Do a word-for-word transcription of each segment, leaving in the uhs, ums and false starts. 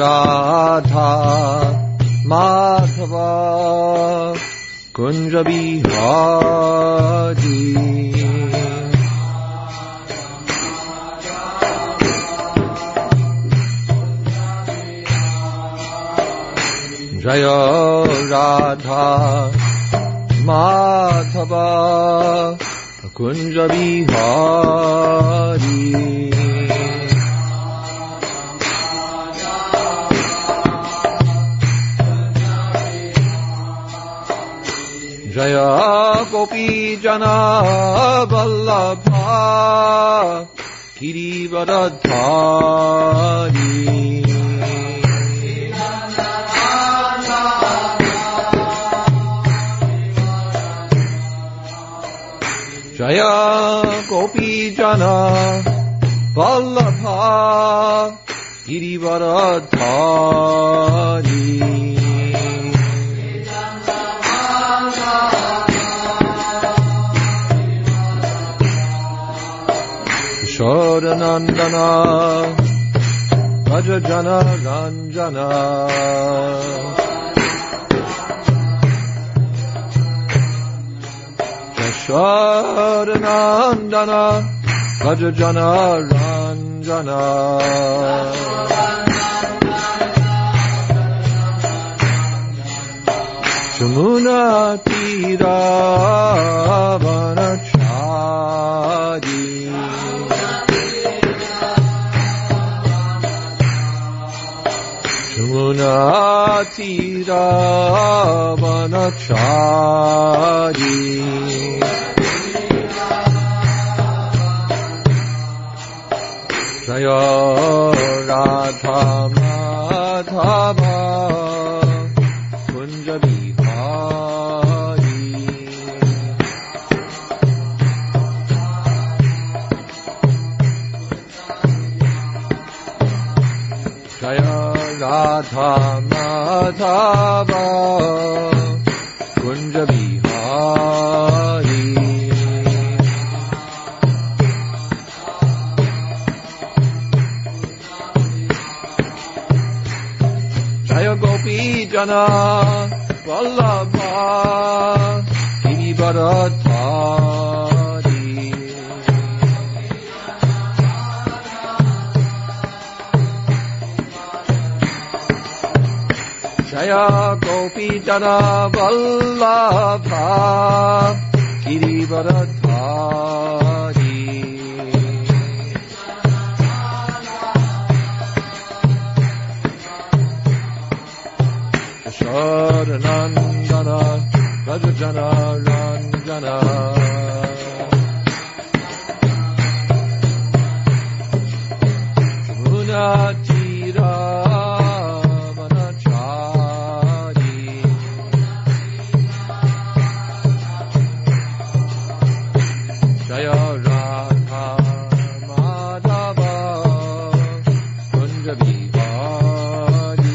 Radha Madhava Kunja Bihari Jaya Radha Madhava Kunja Bihari Jaya Gopi Jana Vallabha Girivardhari Jaya Gopi Jana Vallabha Girivardhari Shodanandana Rajajana Ranjana Shodanandana Rajajana Ranjana Shamuna Tira Vanachari Munatira Vanachari Jaya Radha Madhava Kunja Bihari Jaya Radha Madhava Kunja Bihari Jaya Gopi Jana Vallabha Girivardhari Jaya Gopi Jana Vallabha Girivardhari Shodanandana Rajajana Ranjana Munatira Jaya Radha Madhava Kunja Bihari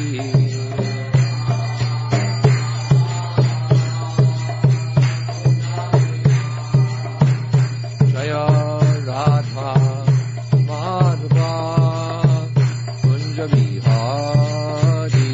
Jaya Radha Madhava Kunja Bihari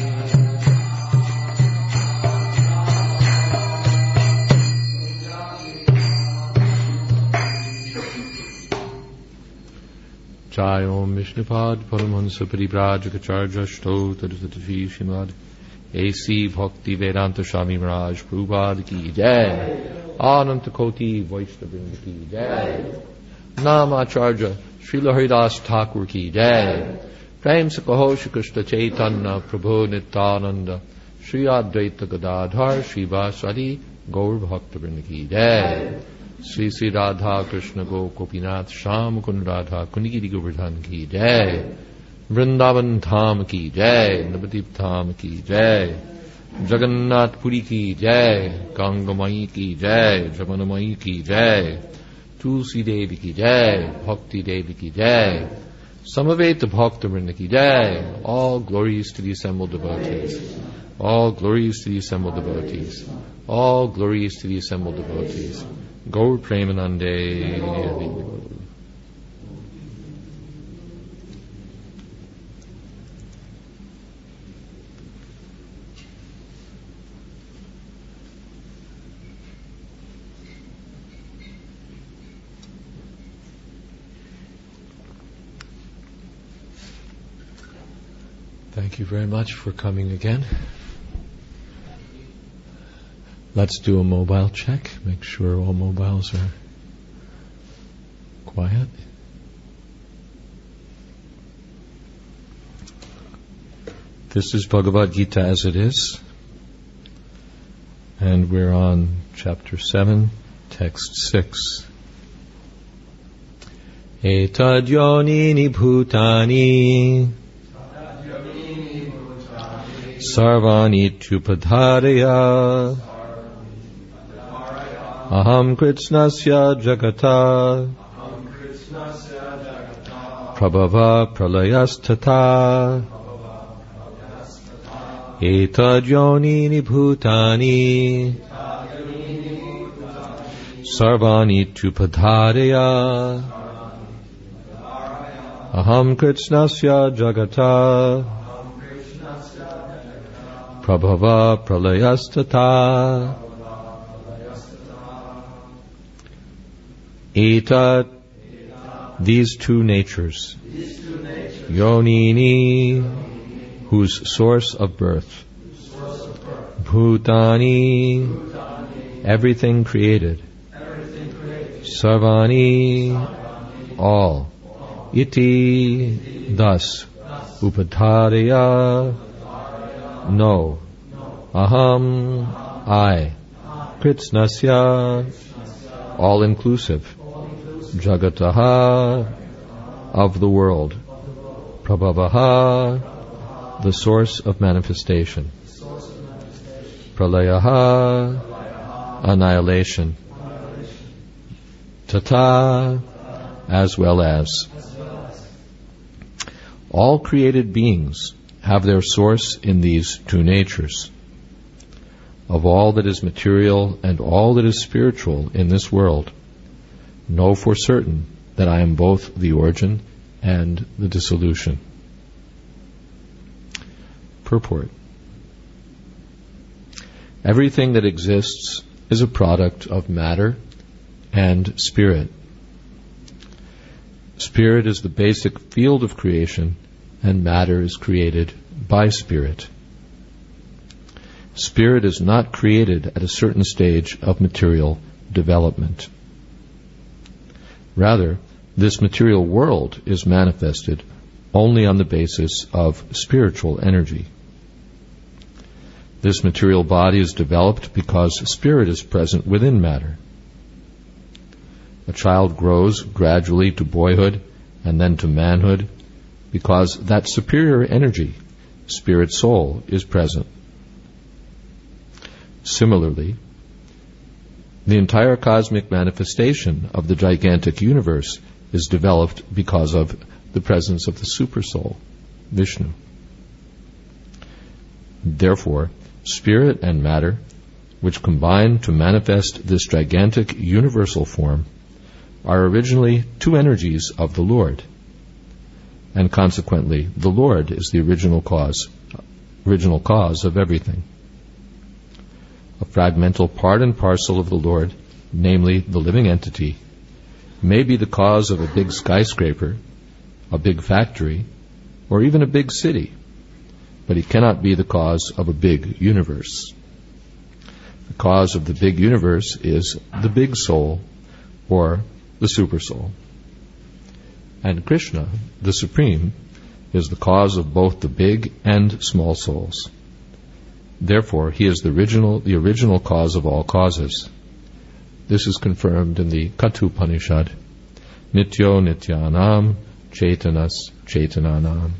Jai Om Vishnupad Paramahansa Parivrajacharya Stottartatashi Srimad A C Bhakti Vedanta Swami Maharaj Prabhupada Ki Jai Ananta Koti Vaishnavrinda Ki Jai Namacharya Srila Haridas Thakur Ki Jai Prem Sakaho Shri Krishna Chaitanya Prabhu Nityananda Shri Advaita Gadadhar Shri Vasadi Gaur Bhaktivinoda Ki Jai Sri Sri Radha Krishna Go Gopinath Sham Kun Radha Kunigiri Govardhan Ki Jai Vrindavan Dham Ki Jai Navadip Dham Ki Jai Jagannath Puri Ki Jai Gangamai Ki Jai Jamanamai Ki Jai Tulsi Devi Ki Jai Bhakti Devi Ki Jai Samaveta Bhaktivinoda Ki Jai. All glories to the assembled devotees. All glories to the assembled devotees. All glories to the assembled devotees. Gaur Premanande. Thank you very much for coming again. Let's do a mobile check. Make sure all mobiles are quiet. This is Bhagavad Gita as it is. And we're on chapter seven, text six. Etad yonini bhutani sarvani tupadharaya aham kritsnasya jagata prabhava pralayastata etad yonini bhutani sarvani tupadharaya aham kritsnasya jagata prabhava pralayastata etat, these two natures, yonini, whose source of birth, bhutani, everything created, sarvani, all, iti, thus, upadharaya, no, aham, I, kritsnasya, all inclusive, jagataha, of the world, prabhavaha, the source of manifestation, pralayaha, annihilation, tata, as well as. All created beings have their source in these two natures. Of all that is material and all that is spiritual in this world, know for certain that I am both the origin and the dissolution. Purport. Everything that exists is a product of matter and spirit. Spirit is the basic field of creation, and matter is created by spirit. Spirit is not created at a certain stage of material development. Rather, this material world is manifested only on the basis of spiritual energy. This material body is developed because spirit is present within matter. A child grows gradually to boyhood and then to manhood because that superior energy, spirit soul, is present. Similarly, the entire cosmic manifestation of the gigantic universe is developed because of the presence of the Supersoul, Vishnu. Therefore, spirit and matter, which combine to manifest this gigantic universal form, are originally two energies of the Lord, and consequently the Lord is the original cause, original cause of everything. A fragmental part and parcel of the Lord, namely the living entity, may be the cause of a big skyscraper, a big factory, or even a big city, but he cannot be the cause of a big universe. The cause of the big universe is the big soul, or the super soul. And Krishna, the Supreme, is the cause of both the big and small souls. Therefore, he is the original, the original cause of all causes. This is confirmed in the Kathopanishad. Nityo Nityanam Chaitanas Chaitananam.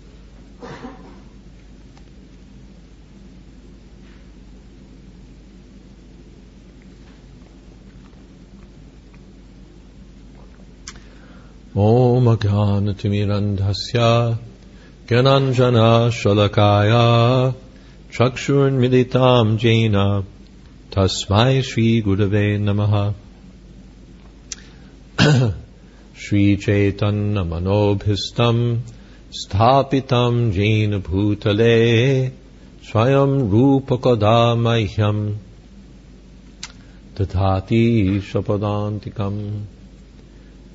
Om Ajnanatirmirandhasya Gyananjana Shalakaya Chakshurmilitam Jena Tasmai Shri Gurave Namaha. Shri Chaitanya Manobhistam Sthapitam Jena Bhutale Swayam Rupakada Mahyam Tathati Shapadantikam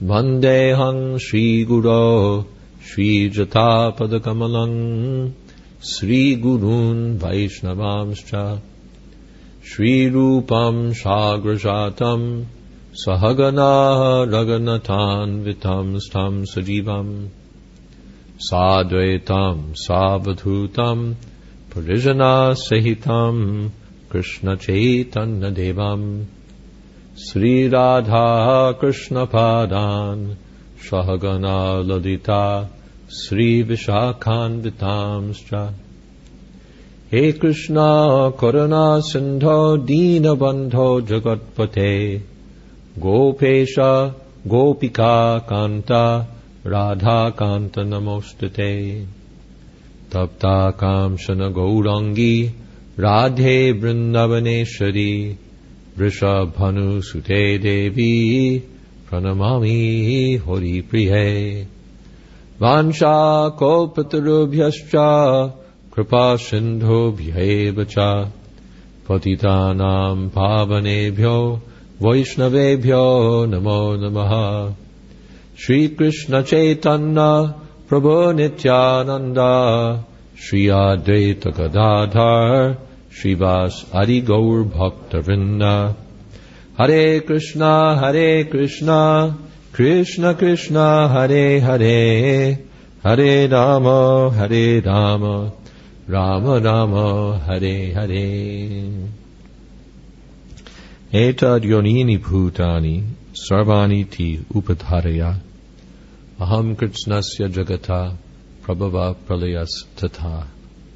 Vandehang Shri Guru Shri Jatapadakamalang Sri Gurun Vaishnavamscha Shri Rupam Shagrajatam Sahagana Raganathan Vitam Stam Sajivam Sadvaitam Savadhutam Parijana Sahitam Krishna Chaitanya Devam Sri Radha Krishna Padan Sahagana Ladita Sri Vishakhan Vitamscha He Krishna Karuna Sindho Dina Bandho Jagatpate Gopesha Gopika Kanta Radha Kanta Namostate Tapta Kamshana Gaurangi Radhe Vrindavaneshwari Vrishabhanu Sute Devi Pranamami Hori Priye Vansha Kalpatarubhyascha Kripa Sindhubhyaeva cha Patitanam Pavanebhyo Vaishnavebhyo Namo Namaha Shri Krishna Chaitanya Prabhu Nityananda Shri Advaita Gadadhar Srivas Adi Gaur Bhakta Vrinda Hare Krishna Hare Krishna Krishna Krishna Hare Hare Hare Rama Hare Rama Rama Rama Hare Hare Etad yonini bhutani sarvani ti upadharaya aham kritsnasya jagata prabhava pralayas tata.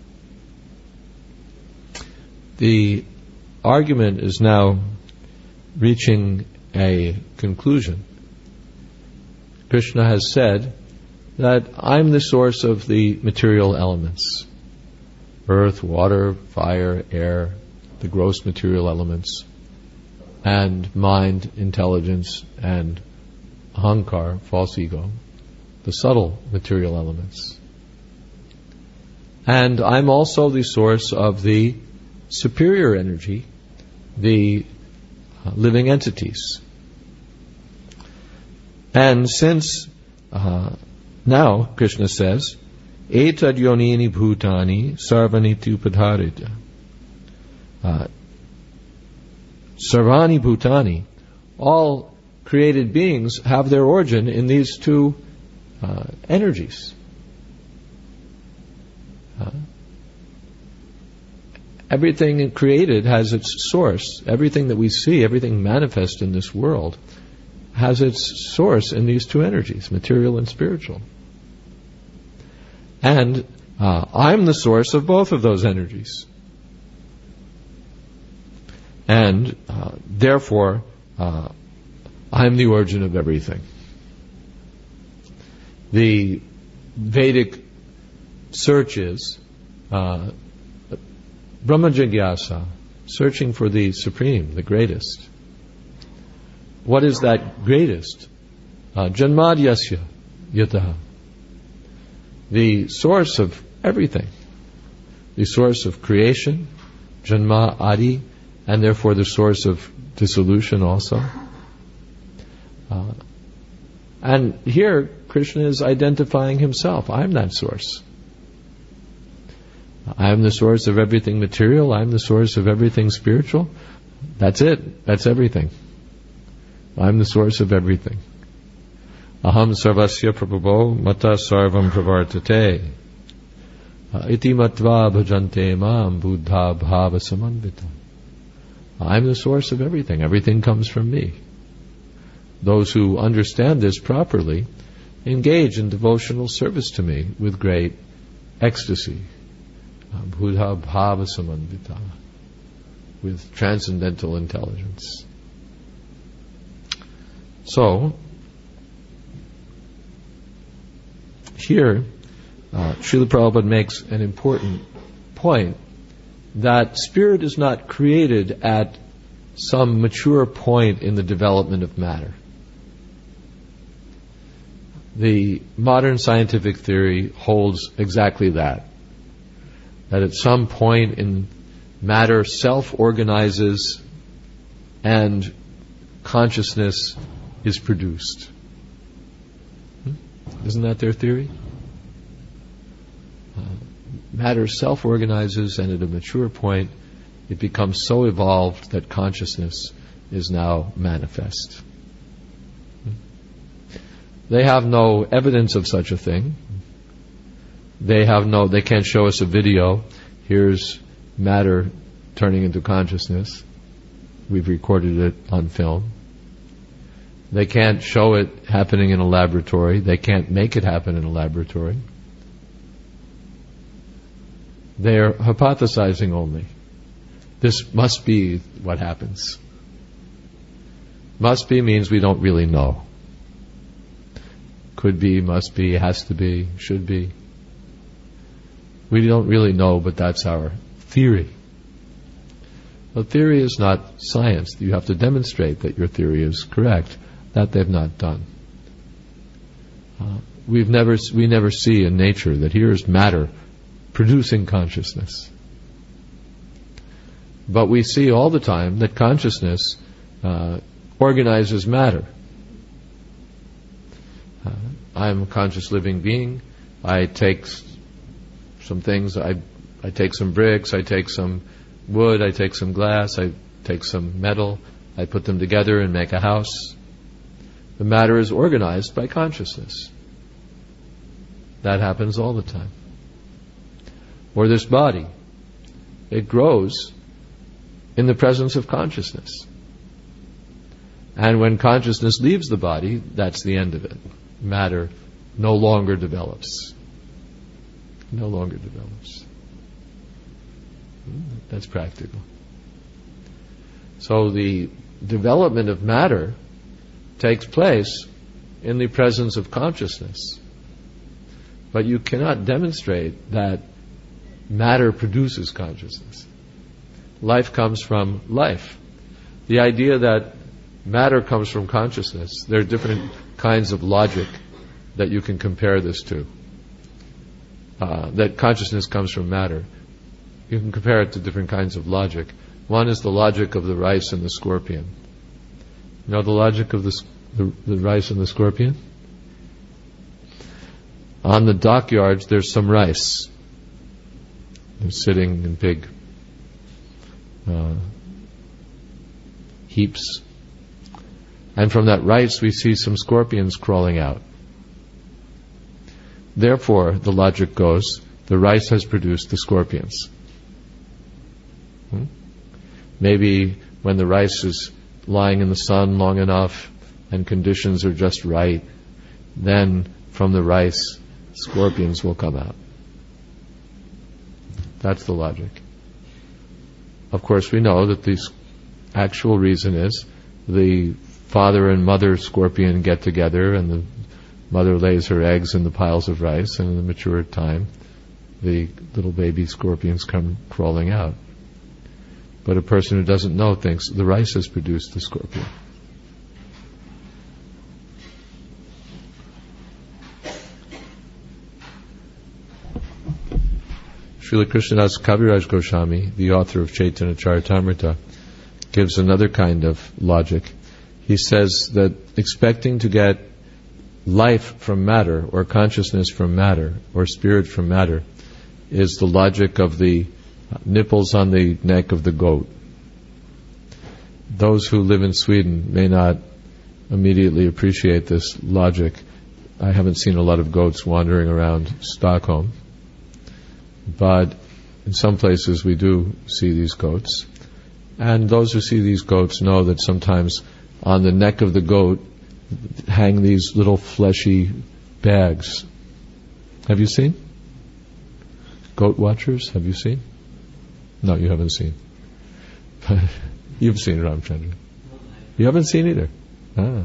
The argument is now reaching a conclusion. Krishna has said that I'm the source of the material elements. Earth, water, fire, air, the gross material elements, and mind, intelligence, and ahankar, false ego, the subtle material elements. And I'm also the source of the superior energy, the uh, living entities. And since uh, now, Krishna says, Etad yonini bhutani sarvani tupadharita. Uh, sarvani bhutani, all created beings have their origin in these two uh, energies. Uh, everything created has its source. Everything that we see, everything manifest in this world, has its source in these two energies, material and spiritual. And uh, I'm the source of both of those energies. And uh, therefore, uh, I'm the origin of everything. The Vedic search is uh, Brahma Jigyasa, searching for the supreme, the greatest. What is that greatest? Uh, Janmadyasya yataha. The source of everything. The source of creation, Janma Adi, and therefore the source of dissolution also. Uh, and here, Krishna is identifying himself. I'm that source. I am the source of everything material. I'm the source of everything spiritual. That's it. That's everything. I'm the source of everything. Aham sarvasya prabhavo mata sarvam pravartate iti matva bhajante mam buddha bhava samanvita. I'm the source of everything. Everything comes from me. Those who understand this properly engage in devotional service to me with great ecstasy. Buddha bhava samanvita, with transcendental intelligence. So, here, uh, Srila Prabhupada makes an important point that spirit is not created at some mature point in the development of matter. The modern scientific theory holds exactly that. That at some point in matter self-organizes and consciousness is produced. Hmm? Isn't that their theory? Uh, matter self-organizes, and at a mature point, it becomes so evolved that consciousness is now manifest. They have no evidence of such a thing. They have no, they can't show us a video. Here's matter turning into consciousness. We've recorded it on film. They can't show it happening in a laboratory. They can't make it happen in a laboratory. They're hypothesizing only. This must be what happens. Must be means we don't really know. Could be, must be, has to be, should be. We don't really know, but that's our theory. Well, theory is not science. You have to demonstrate that your theory is correct. That they've not done. Uh, we've never, we never see in nature that here is matter producing consciousness. But we see all the time that consciousness uh, organizes matter. Uh, I'm a conscious living being. I take s- some things, I, I take some bricks, I take some wood, I take some glass, I take some metal, I put them together and make a house. The matter is organized by consciousness. That happens all the time. Or this body, it grows in the presence of consciousness. And when consciousness leaves the body, that's the end of it. Matter no longer develops. No longer develops. That's practical. So the development of matter takes place in the presence of consciousness. But you cannot demonstrate that matter produces consciousness. Life comes from life. The idea that matter comes from consciousness, there are different kinds of logic that you can compare this to. Uh, that consciousness comes from matter. You can compare it to different kinds of logic. One is the logic of the rice and the scorpion. You know the logic of the, the, the rice and the scorpion? On the dockyards, there's some rice. They're sitting in big uh, heaps. And from that rice, we see some scorpions crawling out. Therefore, the logic goes, the rice has produced the scorpions. Hmm? Maybe when the rice is lying in the sun long enough and conditions are just right, then from the rice, scorpions will come out. That's the logic. Of course, we know that the actual reason is the father and mother scorpion get together and the mother lays her eggs in the piles of rice, and in the mature time, the little baby scorpions come crawling out. But a person who doesn't know thinks the rice has produced the scorpion. Srila Krishnadas Kaviraj Goswami, the author of Chaitanya Charitamrita, gives another kind of logic. He says that expecting to get life from matter, or consciousness from matter, or spirit from matter, is the logic of the nipples on the neck of the goat. Those who live in Sweden may not immediately appreciate this logic. I haven't seen a lot of goats wandering around Stockholm, but in some places we do see these goats. And those who see these goats know that sometimes on the neck of the goat hang these little fleshy bags. Have you seen? Goat watchers, have you seen? No, you haven't seen. You've seen Ramchandra. You haven't seen either? Ah.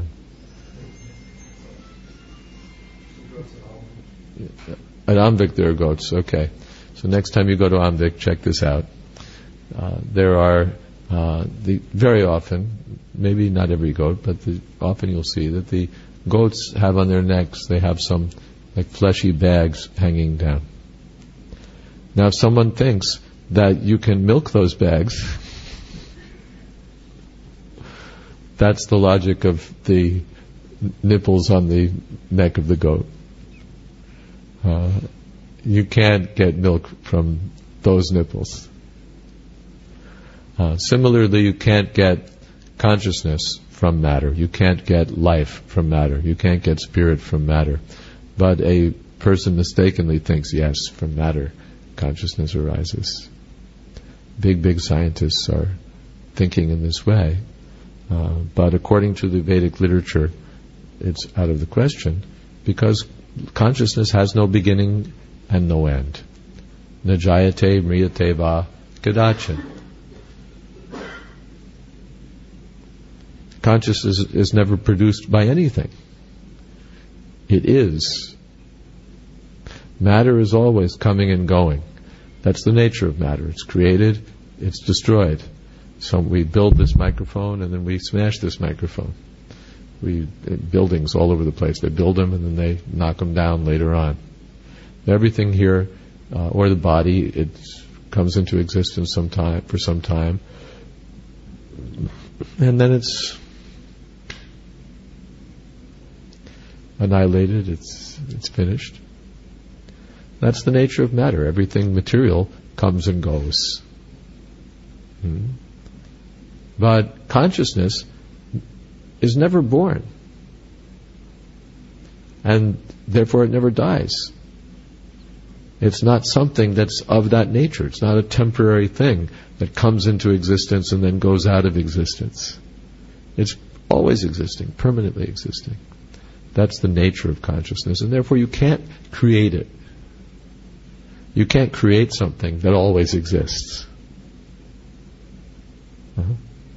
At Amvik there are goats, okay. So next time you go to Amvik, check this out. Uh, there are, uh, the very often, maybe not every goat, but the, often you'll see that the goats have on their necks, they have some like fleshy bags hanging down. Now if someone thinks that you can milk those bags, that's the logic of the nipples on the neck of the goat. Uh, you can't get milk from those nipples. Uh, similarly, you can't get consciousness from matter. You can't get life from matter. You can't get spirit from matter. But a person mistakenly thinks, yes, from matter consciousness arises. Big, big scientists are thinking in this way. Uh, but according to the Vedic literature, it's out of the question, because consciousness has no beginning and no end. Najayate mriyate va kadachan. Consciousness is never produced by anything. It is. Matter is always coming and going. That's the nature of matter. It's created, it's destroyed. So we build this microphone and then we smash this microphone. We buildings all over the place. They build them and then they knock them down later on. Everything here, uh, or the body, it comes into existence sometime for some time, and then it's annihilated. It's it's finished. That's the nature of matter. Everything material comes and goes. Hmm. But consciousness is never born. And therefore it never dies. It's not something that's of that nature. It's not a temporary thing that comes into existence and then goes out of existence. It's always existing, permanently existing. That's the nature of consciousness, and therefore you can't create it. You can't create something that always exists. Uh-huh.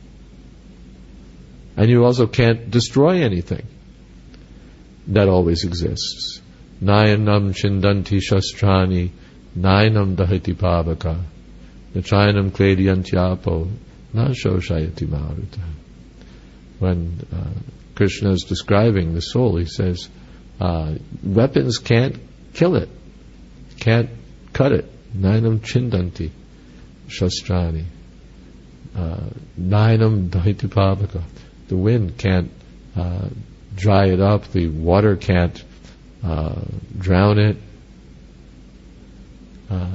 And you also can't destroy anything that always exists. Nayanam chindanti shastrani, nayanam dahati pavaka, nachayanam klediyantyapo, nasho shayati maruta. When uh, Krishna is describing the soul, he says, uh, weapons can't kill it, can't cut it. Nayanam chindanti shastrani, uh, nayanam dahati pavaka. The wind can't uh, dry it up. The water can't uh, drown it. Uh,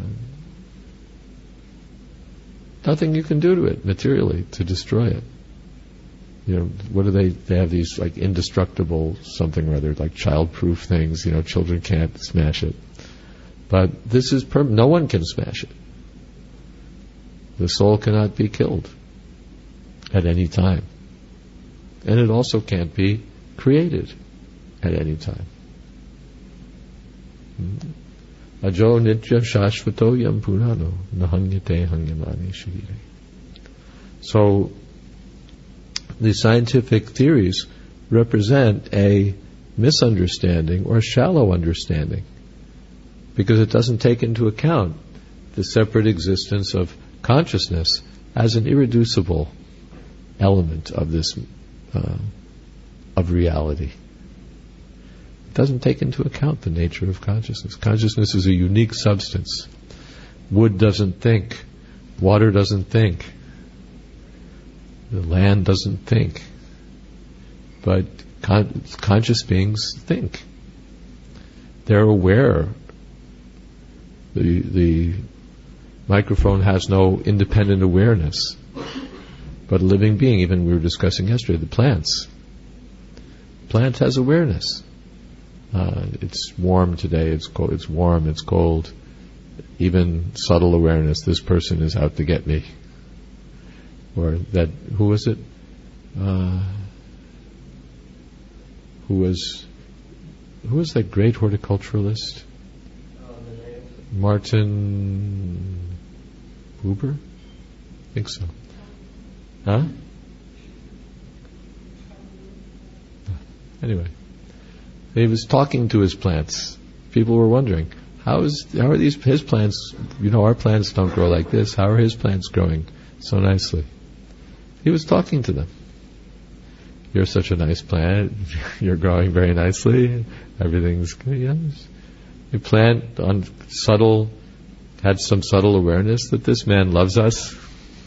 nothing you can do to it materially to destroy it. You know, what do they? They have these like indestructible something or other, like child-proof things. You know, children can't smash it. But this is perm- no one can smash it. The soul cannot be killed at any time. And it also can't be created at any time. Ajo nitya shashvato yam purano nahanyate hanyamani shirire. So the scientific theories represent a misunderstanding or shallow understanding, because it doesn't take into account the separate existence of consciousness as an irreducible element of this Uh, of reality. It doesn't take into account the nature of consciousness. Consciousness is a unique substance. Wood doesn't think. Water doesn't think. The land doesn't think. But con- conscious beings think. They're aware. The, the microphone has no independent awareness. But a living being, even we were discussing yesterday, the plants. Plant has awareness. Uh, it's warm today, it's cold, it's warm, it's cold. Even subtle awareness, this person is out to get me. Or that, who was it? Uh, who was, who was that great horticulturalist? Martin Buber? I think so. Huh? Anyway, he was talking to his plants. People were wondering, how is how are these his plants? You know, our plants don't grow like this. How are his plants growing so nicely? He was talking to them. You're such a nice plant. You're growing very nicely. Everything's good. Yes. Your plant, on subtle, had some subtle awareness that this man loves us.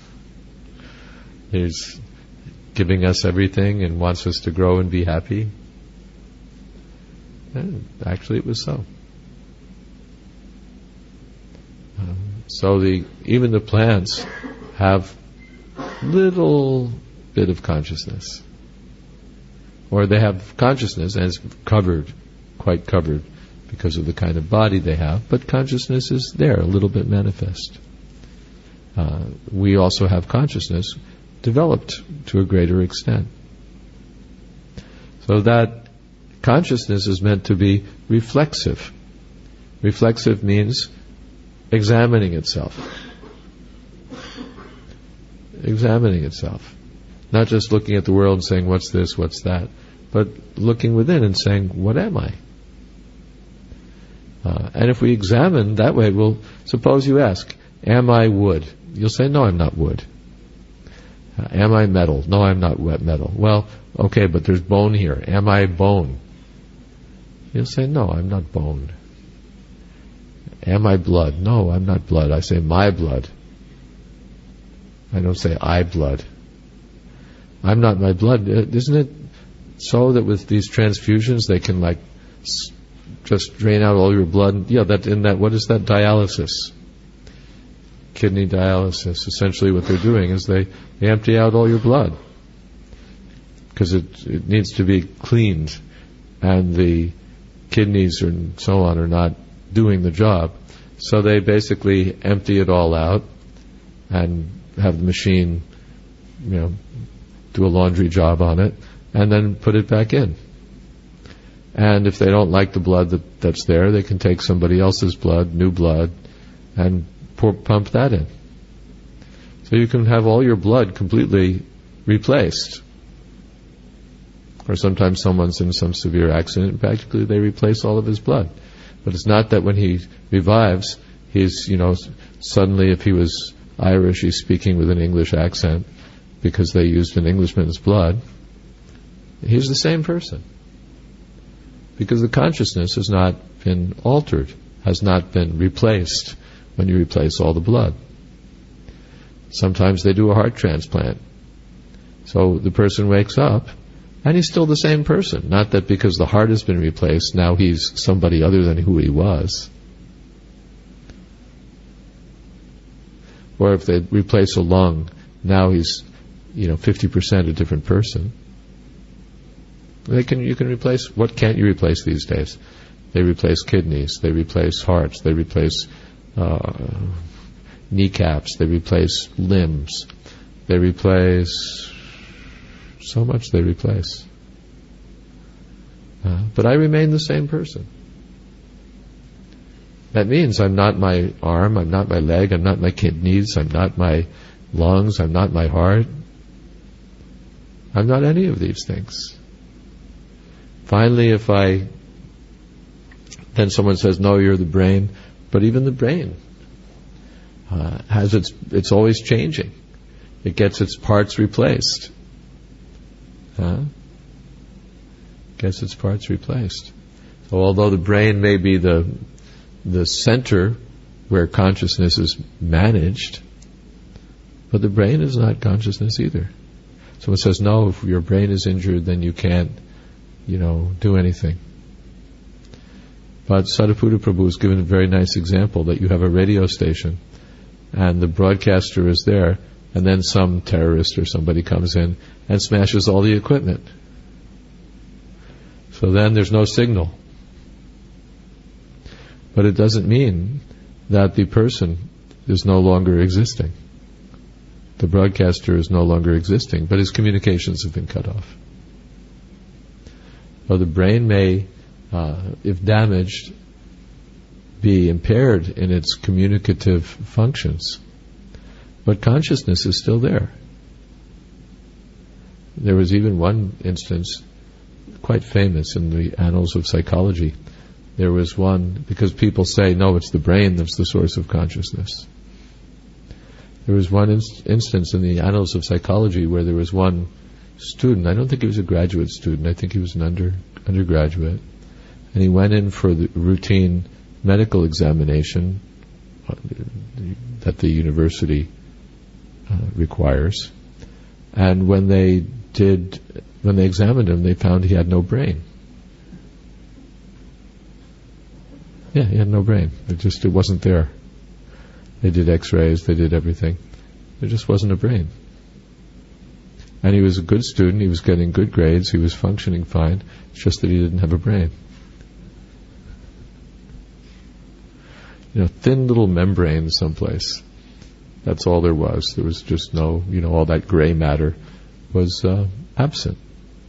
He's giving us everything and wants us to grow and be happy. And actually, it was so. So the even the plants have little bit of consciousness. Or they have consciousness and it's covered, quite covered, because of the kind of body they have, but consciousness is there, a little bit manifest. Uh, we also have consciousness developed to a greater extent. So that consciousness is meant to be reflexive. Reflexive means examining itself. Examining itself. Not just looking at the world and saying, what's this, what's that, but looking within and saying, what am I? Uh, and if we examine that way, well, suppose you ask, am I wood? You'll say, no, I'm not wood. Uh, am I metal? No, I'm not wet metal. Well, okay, but there's bone here. Am I bone? You'll say, no, I'm not bone. Am I blood? No, I'm not blood. I say my blood. I don't say I blood. I'm not my blood. Isn't it so that with these transfusions they can like s- just drain out all your blood? Yeah, that in that what is that dialysis? Kidney dialysis. Essentially, what they're doing is they, they empty out all your blood because it it needs to be cleaned, and the kidneys and so on are not doing the job. So they basically empty it all out and have the machine, you know, do a laundry job on it, and then put it back in. And if they don't like the blood that, that's there, they can take somebody else's blood, new blood, and pour, pump that in. So you can have all your blood completely replaced. Or sometimes someone's in some severe accident, and practically they replace all of his blood. But it's not that when he revives, he's, you know, suddenly if he was Irish, he's speaking with an English accent because they used an Englishman's blood. He's the same person. Because the consciousness has not been altered, has not been replaced when you replace all the blood. Sometimes they do a heart transplant. So the person wakes up and he's still the same person. Not that because the heart has been replaced, now he's somebody other than who he was. Or if they replace a lung, now he's, you know, fifty percent a different person. They can, you can replace, what can't you replace these days? They replace kidneys, they replace hearts, they replace uh, kneecaps, they replace limbs, they replace, so much they replace. Uh, but I remain the same person. That means I'm not my arm, I'm not my leg, I'm not my kidneys, I'm not my lungs, I'm not my heart. I'm not any of these things. Finally, if I, then someone says, no, you're the brain, but even the brain uh, has its, it's always changing. It gets its parts replaced. Huh? Gets its parts replaced. So although the brain may be the the center where consciousness is managed, but the brain is not consciousness either. Someone says, no, if your brain is injured, then you can't, you know, do anything. But Sariputta Prabhu has given a very nice example that you have a radio station and the broadcaster is there, and then some terrorist or somebody comes in and smashes all the equipment. So then there's no signal. But it doesn't mean that the person is no longer existing. The broadcaster is no longer existing, but his communications have been cut off. Well, the brain may, uh, if damaged, be impaired in its communicative functions, but consciousness is still there. There was even one instance, quite famous in the annals of psychology. There was one, because people say, no, it's the brain that's the source of consciousness. There was one inst- instance in the annals of psychology where there was one student, I don't think he was a graduate student, I think he was an under, undergraduate, and he went in for the routine medical examination that the university uh, requires, and when they did, when they examined him, they found he had no brain. Yeah, he had no brain. It just, it wasn't there. They did x-rays, they did everything. There just wasn't a brain. And he was a good student, he was getting good grades, he was functioning fine, it's just that he didn't have a brain. You know, thin little membrane someplace. That's all there was. There was just no, you know, all that gray matter was uh, absent.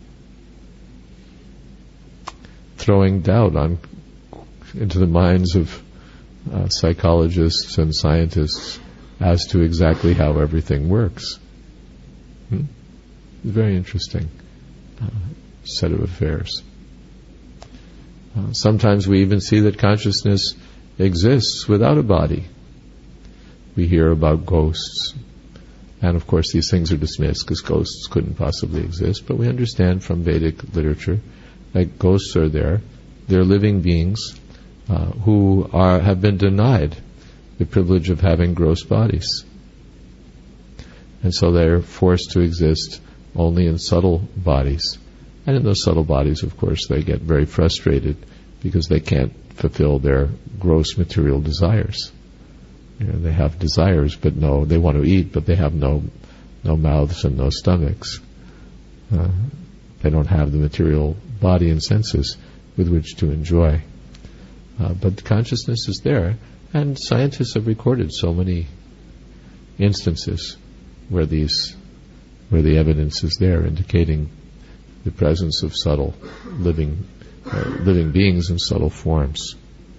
Throwing doubt on into the minds of uh, psychologists and scientists as to exactly how everything works. Hmm? Very interesting uh, set of affairs. Uh, sometimes we even see that consciousness exists without a body. We hear about ghosts, and of course these things are dismissed because ghosts couldn't possibly exist, but we understand from Vedic literature that ghosts are there. They're living beings uh, who are have been denied the privilege of having gross bodies. And so they're forced to exist only in subtle bodies. And in those subtle bodies, of course, they get very frustrated because they can't fulfill their gross material desires. You know, they have desires, but no, they want to eat, but they have no no mouths and no stomachs. Uh, they don't have the material body and senses with which to enjoy. Uh, but consciousness is there, and scientists have recorded so many instances where these, where the evidence is there, indicating the presence of subtle living, uh, living beings in subtle forms.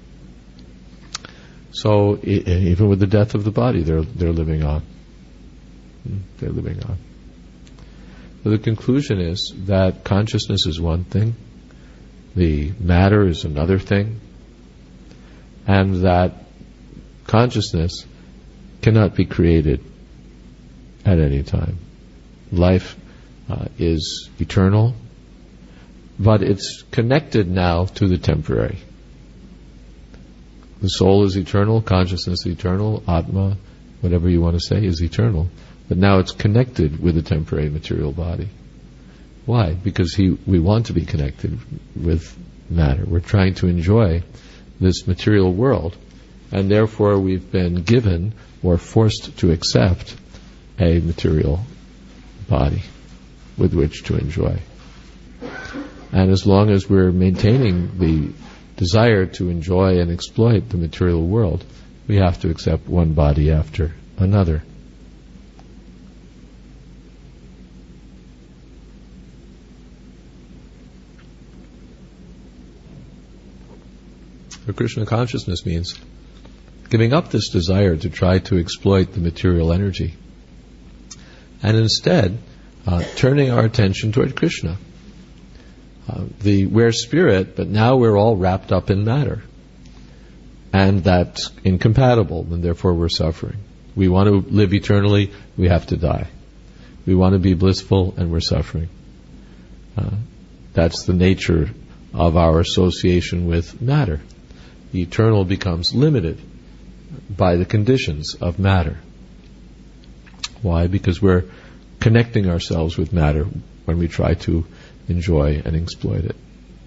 So e- even with the death of the body, they're they're living on. They're living on. So the conclusion is that consciousness is one thing, the matter is another thing, and that consciousness cannot be created at any time. Life uh, is eternal, but it's connected now to the temporary. The soul is eternal, consciousness is eternal, Atma, whatever you want to say, is eternal. But now it's connected with the temporary material body. Why? Because he, we want to be connected with matter. We're trying to enjoy this material world, and therefore we've been given or forced to accept a material body with which to enjoy. And as long as we're maintaining the desire to enjoy and exploit the material world, we have to accept one body after another. So Krishna consciousness means giving up this desire to try to exploit the material energy, and instead uh, turning our attention toward Krishna. Uh, the we're spirit, but now we're all wrapped up in matter, and that's incompatible, and therefore we're suffering. We want to live eternally, we have to die. We want to be blissful, and we're suffering. Uh, that's the nature of our association with matter. The eternal becomes limited by the conditions of matter. Why? Because we're connecting ourselves with matter when we try to enjoy and exploit it.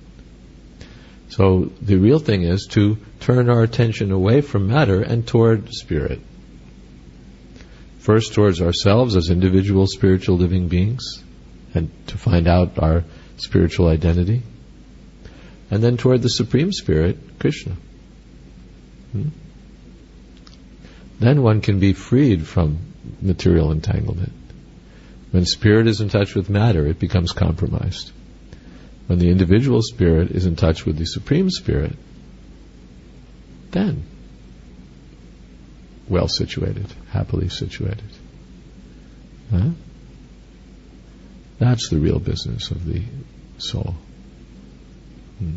So the real thing is to turn our attention away from matter and toward spirit. First towards ourselves as individual spiritual living beings, and to find out our spiritual identity. And then toward the Supreme Spirit, Krishna. Hmm? Then one can be freed from material entanglement. When spirit is in touch with matter, it becomes compromised. When the individual spirit is in touch with the Supreme Spirit, then well situated, happily situated. Huh? That's the real business of the soul. Hmm.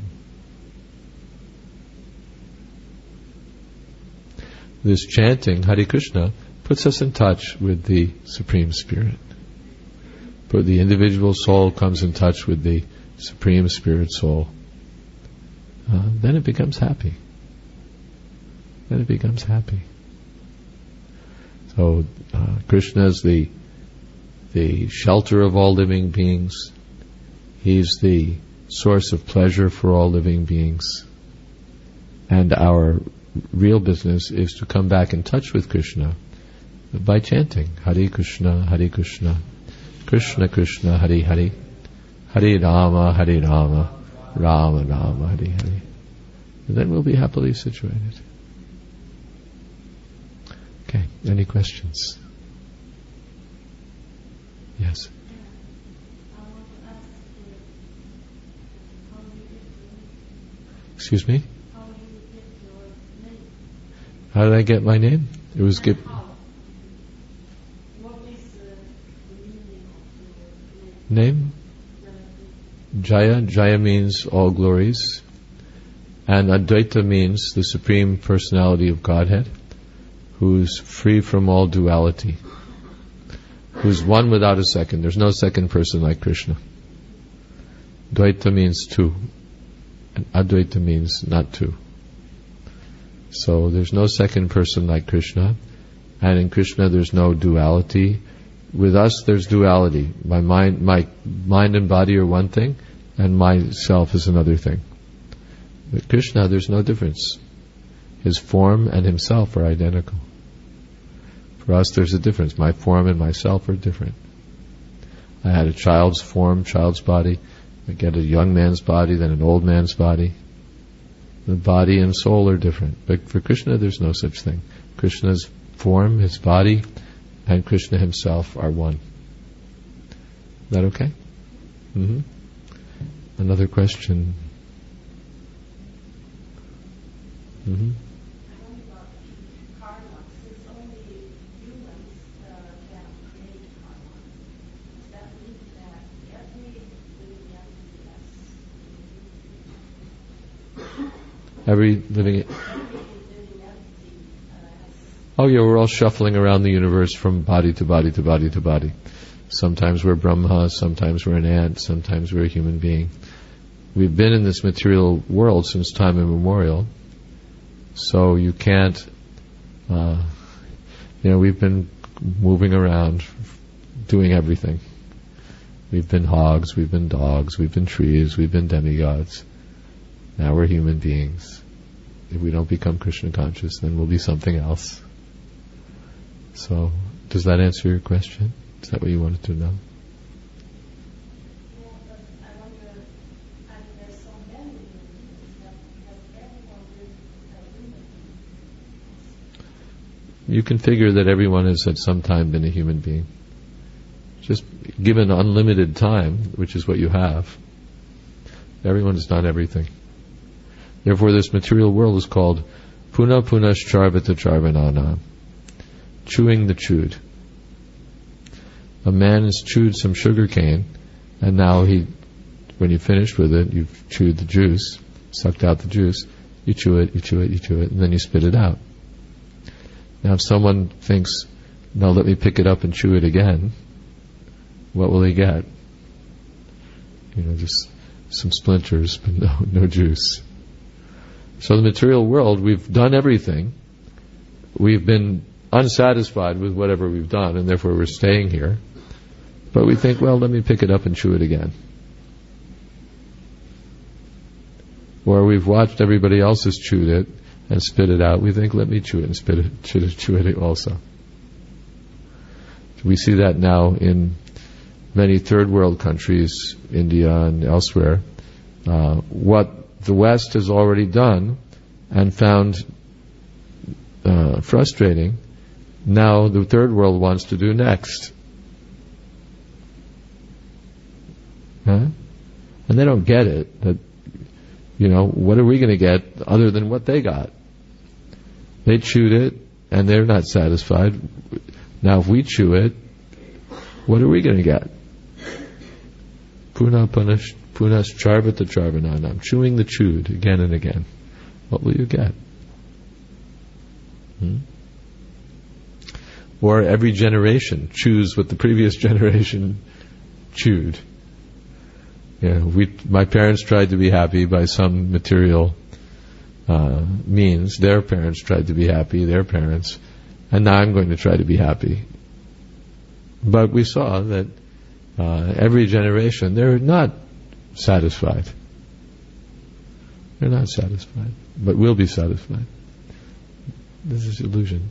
This chanting Hare Krishna puts us in touch with the Supreme Spirit. But the individual soul comes in touch with the Supreme Spirit soul. Uh, then it becomes happy. Then it becomes happy. So uh, Krishna is the the shelter of all living beings. He's the source of pleasure for all living beings. And our real business is to come back in touch with Krishna by chanting Hare Krishna, Hare Krishna, Krishna Krishna, Hare Hare, Hare Rama, Hare Rama, Rama Rama, Hare Hare. And then we'll be happily situated. Okay, any questions? Yes. Excuse me? How did I get my name? It was given. Name? Jaya. Jaya means all glories. And Advaita means the Supreme Personality of Godhead, who's free from all duality, who's one without a second. There's no second person like Krishna. Dvaita means two, and Advaita means not two. So there's no second person like Krishna, and in Krishna there's no duality. With us there's duality. My mind, my mind and body are one thing, and myself is another thing. With Krishna there's no difference. His form and himself are identical. For us there's a difference. My form and myself are different. I had a child's form, child's body. I get a young man's body, then an old man's body. The body and soul are different. But for Krishna there's no such thing. Krishna's form, his body, and Krishna himself are one. Is that okay? Mm-hmm. Another question. Mm-hmm. Every living... Oh yeah, we're all shuffling around the universe from body to body to body to body. Sometimes we're Brahma, sometimes we're an ant, sometimes we're a human being. We've been in this material world since time immemorial, so you can't... Uh, you know, we've been moving around, doing everything. We've been hogs, we've been dogs, we've been trees, we've been demigods. Now we're human beings. If we don't become Krishna conscious, then we'll be something else. So, does that answer your question? Is that what you wanted to know? Yeah, but I wonder, I mean, there's so many humans that has everyone been a human? You can figure that everyone has at some time been a human being. Just given unlimited time, which is what you have, everyone has done everything. Therefore, this material world is called Puna Punash Charvata Charvanana, chewing the chewed. A man has chewed some sugar cane, and now he, when you finish with it, you've chewed the juice, sucked out the juice, you chew it, you chew it, you chew it, and then you spit it out. Now if someone thinks, no, let me pick it up and chew it again, what will he get? You know, just some splinters, but no, no juice. So the material world, we've done everything. We've been unsatisfied with whatever we've done, and therefore we're staying here. But we think, well, let me pick it up and chew it again. Or we've watched everybody else has chewed it and spit it out. We think, let me chew it and spit it, chew it, chew it also. We see that now in many third world countries, India and elsewhere. Uh, what the West has already done and found uh, frustrating, now the third world wants to do next. Huh? And they don't get it. That, you know, what are we going to get other than what they got? They chewed it and they're not satisfied. Now if we chew it, what are we going to get? Puna Punash Punas Charvata Charvananam, chewing the chewed again and again. What will you get? Hmm? Or every generation chews what the previous generation chewed. You know, we, my parents tried to be happy by some material uh, means. Their parents tried to be happy, their parents, and now I'm going to try to be happy. But we saw that uh, every generation, they're not satisfied. They're not satisfied, but will be satisfied. This is illusion.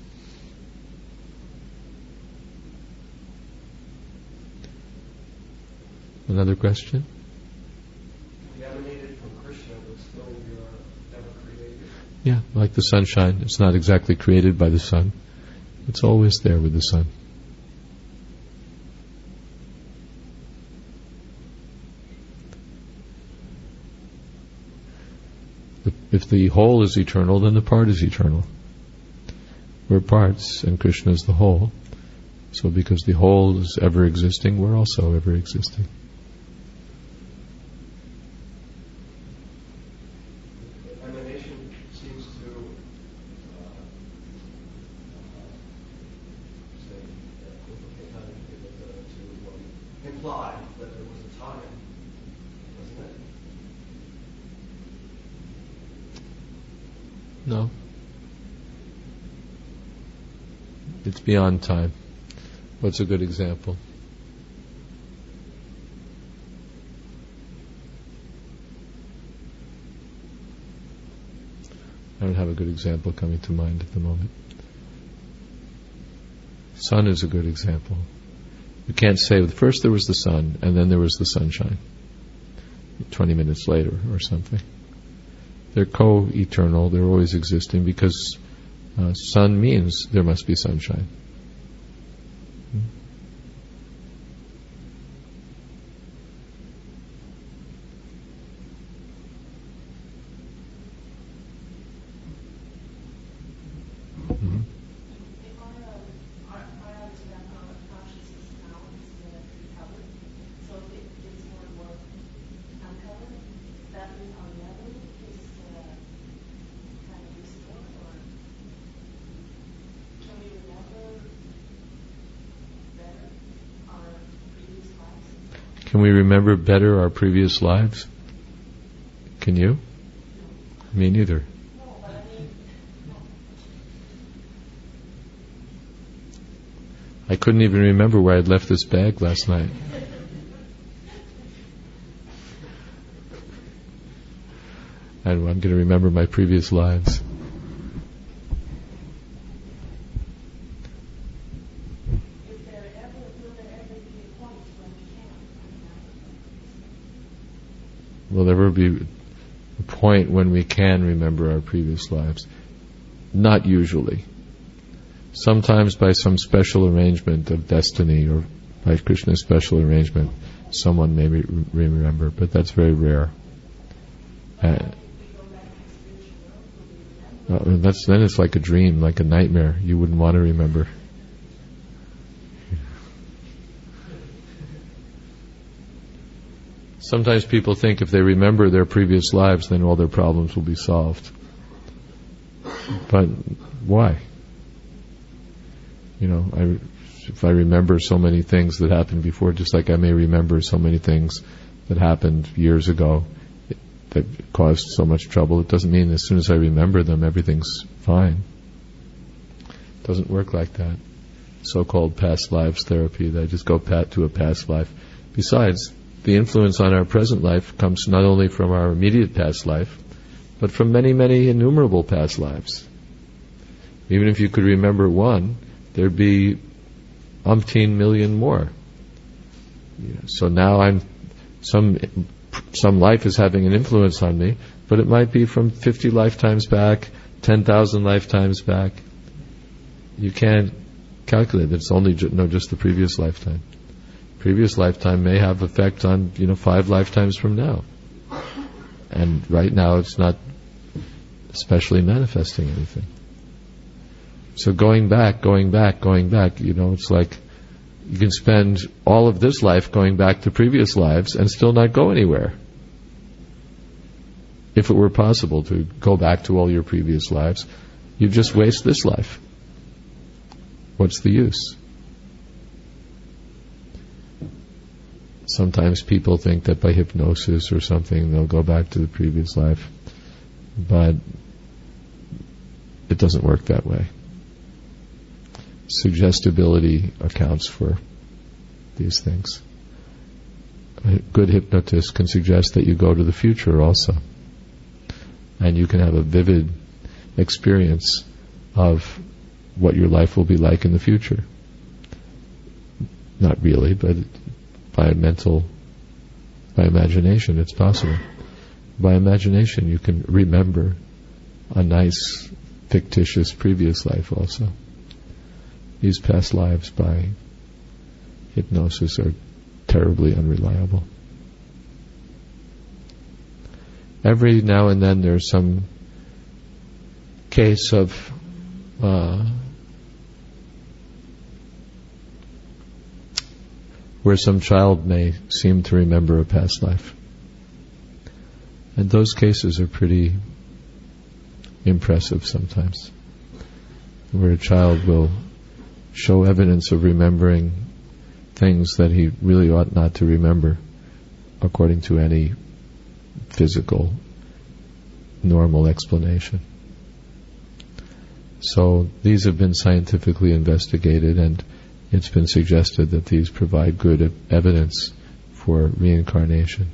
Another question? We emanated from Krishna, but still we are never created. Yeah, like the sunshine. It's not exactly created by the sun. It's always there with the sun. If the whole is eternal, then the part is eternal. We're parts, and Krishna is the whole. So because the whole is ever existing, we're also ever existing. Emanation seems to uh, say, uh, to um, imply that there was a time, doesn't it? No. It's beyond time. What's a good example? I don't have a good example coming to mind at the moment. Sun is a good example. You can't say, first there was the sun, and then there was the sunshine. Twenty minutes later, or something. They're co-eternal, they're always existing, because uh, sun means there must be sunshine. Hmm? Mm-hmm. If our, uh, our, our understand our consciousness now is uh, recovered, so if it gets more and more uncovered, that means our level is uh, kind of restored, or can we remember better our previous lives? Can we remember better our previous lives? Can you? Me neither. No, but I mean, no. I couldn't even remember where I'd left this bag last night. And I'm going to remember my previous lives. Is there ever, will there ever be a point when we can remember? Will there ever be a point when we can remember our previous lives? Not usually. Sometimes by some special arrangement of destiny, or by Krishna's special arrangement, someone may re- remember, but that's very rare. Uh, uh, that's then it's like a dream, like a nightmare. You wouldn't want to remember. Sometimes people think if they remember their previous lives, then all their problems will be solved. But why? You know, I, if I remember so many things that happened before, just like I may remember so many things that happened years ago that caused so much trouble, it doesn't mean as soon as I remember them, everything's fine. It doesn't work like that. So-called past lives therapy, that I just go pat to a past life. Besides, the influence on our present life comes not only from our immediate past life, but from many, many innumerable past lives. Even if you could remember one, there'd be umpteen million more. You know, so now I'm some some life is having an influence on me, but it might be from fifty lifetimes back, ten thousand lifetimes back. You can't calculate. It's only ju- no just the previous lifetime. Previous lifetime may have effect on, you know, five lifetimes from now. And right now it's not especially manifesting anything. So going back, going back, going back, you know, it's like you can spend all of this life going back to previous lives and still not go anywhere. If it were possible to go back to all your previous lives, you'd just waste this life. What's the use? Sometimes people think that by hypnosis or something they'll go back to the previous life, but it doesn't work that way. Suggestibility accounts for these things. A good hypnotist can suggest that you go to the future also, and you can have a vivid experience of what your life will be like in the future. Not really, but by mental, by imagination, it's possible. By imagination, you can remember a nice, fictitious previous life also. These past lives by hypnosis are terribly unreliable. Every now and then there's some case of uh, where some child may seem to remember a past life. And those cases are pretty impressive sometimes, where a child will show evidence of remembering things that he really ought not to remember according to any physical, normal explanation. So these have been scientifically investigated, and it's been suggested that these provide good evidence for reincarnation.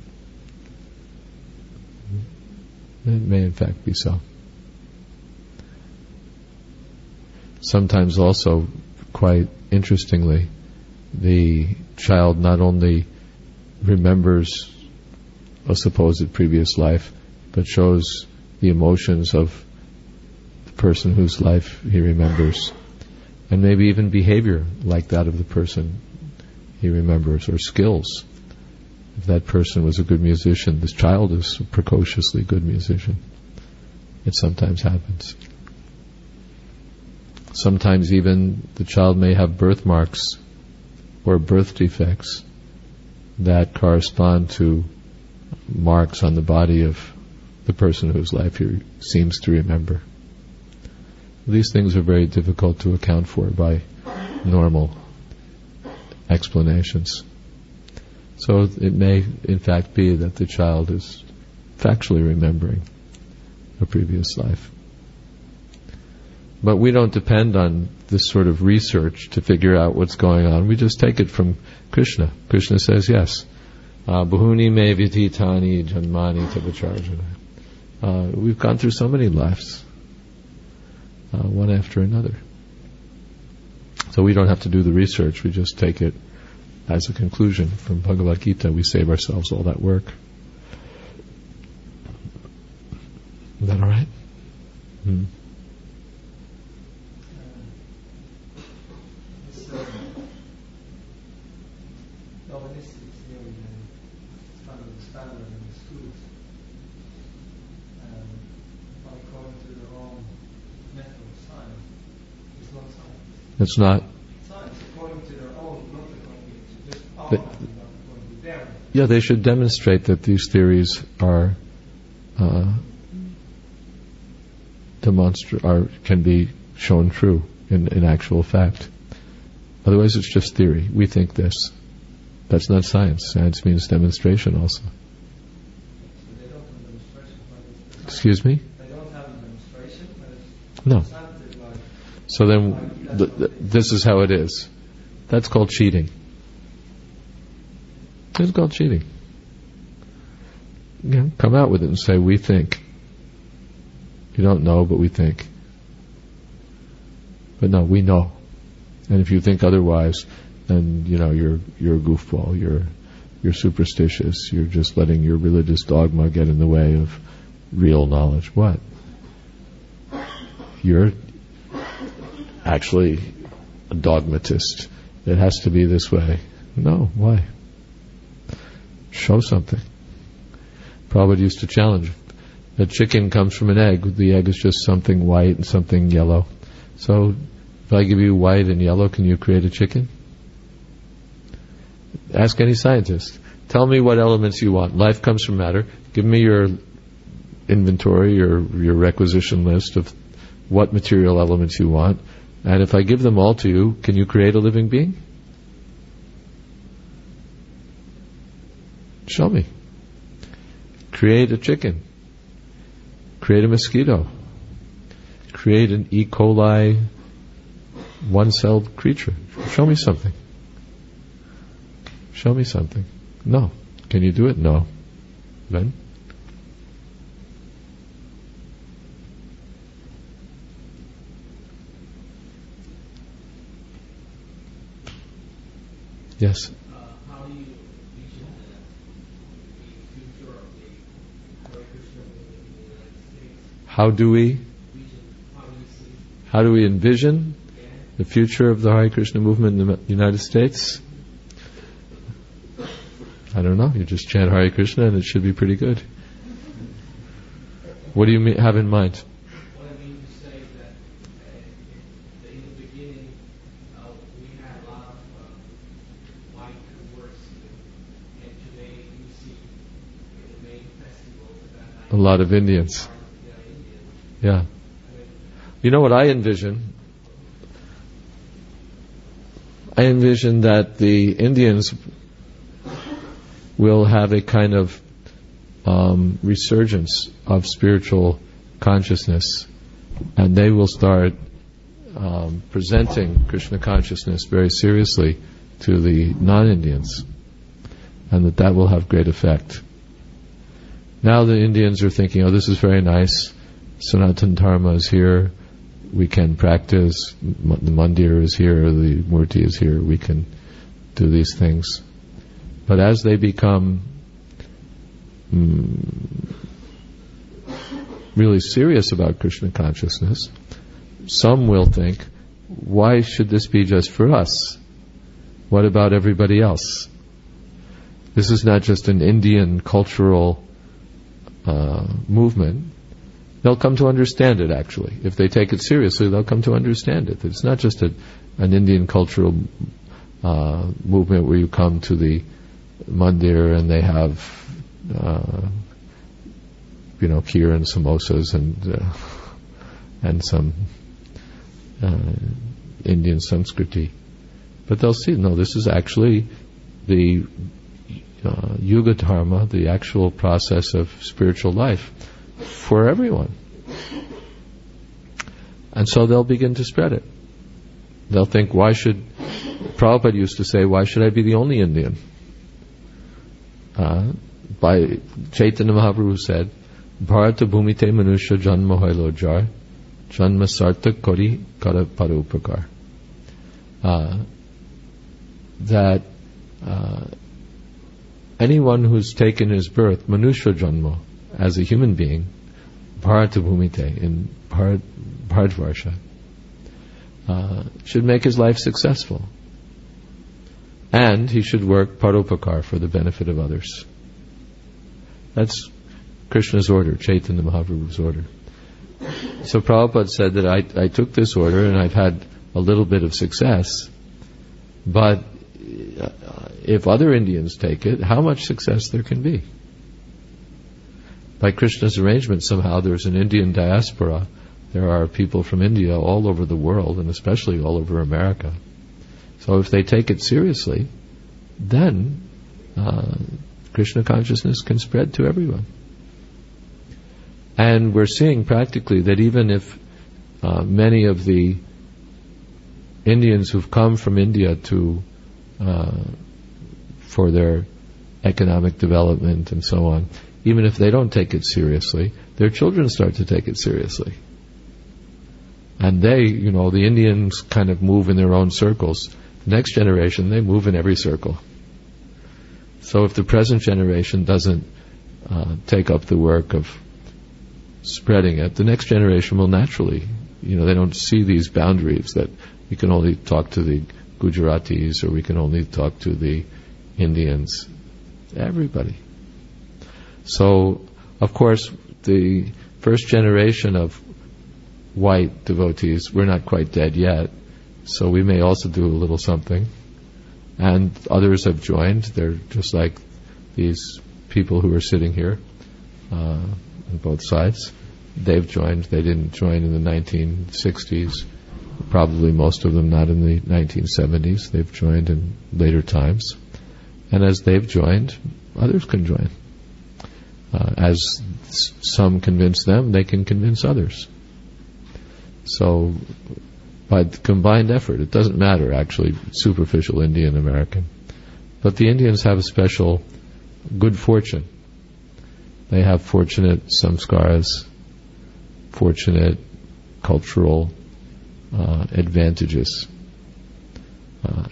It may in fact be so. Sometimes also, quite interestingly, the child not only remembers a supposed previous life, but shows the emotions of the person whose life he remembers, and maybe even behavior like that of the person he remembers, or skills. If that person was a good musician, this child is a precociously good musician. It sometimes happens. Sometimes even the child may have birthmarks or birth defects that correspond to marks on the body of the person whose life he seems to remember. These things are very difficult to account for by normal explanations. So it may in fact be that the child is factually remembering a previous life. But we don't depend on this sort of research to figure out what's going on. We just take it from Krishna. Krishna says, yes, Bahuni me vyatitani janmani tapacharjana. Uh, we've gone through so many lives, uh, one after another. So we don't have to do the research. We just take it as a conclusion from Bhagavad Gita. We save ourselves all that work. Is that all right? Hmm. It's not. Science, according to their own, not according to just our, But, not according to their. yeah, they should demonstrate that these theories are uh, demonstra- are can be shown true in, in actual fact. Otherwise, it's just theory. We think this. That's not science. Science means demonstration also. So they don't have a demonstration, but it's Excuse me? They don't have a demonstration, but it's No. something like. So then, th- th- this is how it is. That's called cheating. It's called cheating. You know, come out with it and say, we think. You don't know, but we think. But no, we know. And if you think otherwise, then, you know, you're you're a goofball. You're you're superstitious. You're just letting your religious dogma get in the way of real knowledge. What? You're actually a dogmatist. It has to be this way. No, why? Show something. Prabhupada used to challenge. A chicken comes from an egg. The egg is just something white and something yellow. So, if I give you white and yellow, can you create a chicken? Ask any scientist. Tell me what elements you want. Life comes from matter. Give me your inventory, your your requisition list of what material elements you want. And if I give them all to you, can you create a living being? Show me. Create a chicken. Create a mosquito. Create an E. coli one-celled creature. Show me something. Show me something. No. Can you do it? No. Then? Yes. Uh, how do you envision the, the future of the Hare Krishna movement in the United States? How do we? Vision, how do you see? How do we envision Yeah. the future of the Hare Krishna movement in the United States? I don't know. You just chant Hare Krishna and it should be pretty good. What do you mean, have in mind? What I mean to say is that uh, in the beginning uh, we had a lot of uh, white converts, and today you see in the main festivals that A lot of Indians. are Indian. Yeah. I mean, You know what I envision? I envision that the Indians will have a kind of um, resurgence of spiritual consciousness, and they will start um, presenting Krishna consciousness very seriously to the non-Indians, and that that will have great effect. Now the Indians are thinking, oh, this is very nice, Sanatana Dharma is here, we can practice, the mandir is here, the murti is here, we can do these things. But as they become mm, really serious about Krishna consciousness, some will think, why should this be just for us? What about everybody else? This is not just an Indian cultural uh, movement. They'll come to understand it, actually. If they take it seriously, they'll come to understand it. It's not just a, an Indian cultural uh, movement where you come to the mandir and they have, uh, you know, kheer and samosas and uh, and some uh, Indian Sanskriti. But they'll see, no, this is actually the uh, Yuga Dharma, the actual process of spiritual life for everyone. And so they'll begin to spread it. They'll think, why should, Prabhupada used to say, why should I be the only Indian? Uh, by Chaitanya Mahaprabhu said, Bharata bhumite manusha janma hoilo jar, janma sartak kori kara parupakar. Uh, that uh, anyone who's taken his birth, manusha janma, as a human being, Bharata bhumite, in Bharat, Bharatvarsha, uh, should make his life successful. And he should work paropakar for the benefit of others. That's Krishna's order, Chaitanya Mahaprabhu's order. So Prabhupada said that I, I took this order and I've had a little bit of success, but if other Indians take it, how much success there can be? By Krishna's arrangement, somehow there's an Indian diaspora. There are people from India all over the world, and especially all over America. So if they take it seriously, then uh, Krishna consciousness can spread to everyone. And we're seeing practically that even if uh, many of the Indians who've come from India to uh, for their economic development and so on, even if they don't take it seriously, their children start to take it seriously. And they, you know, the Indians kind of move in their own circles. The next generation, they move in every circle. So if the present generation doesn't uh, take up the work of spreading it, the next generation will naturally, you know, they don't see these boundaries that we can only talk to the Gujaratis or we can only talk to the Indians. Everybody. So, of course, the first generation of white devotees, we're not quite dead yet, so we may also do a little something. And others have joined. They're just like these people who are sitting here uh, on both sides. They've joined. They didn't join in the nineteen sixties. Probably most of them not in the nineteen seventies. They've joined in later times. And as they've joined, others can join. Uh, as s- some convince them, they can convince others. So, by combined effort, it doesn't matter actually, superficial Indian American. But the Indians have a special good fortune. They have fortunate samskaras, fortunate cultural uh, advantages. Uh,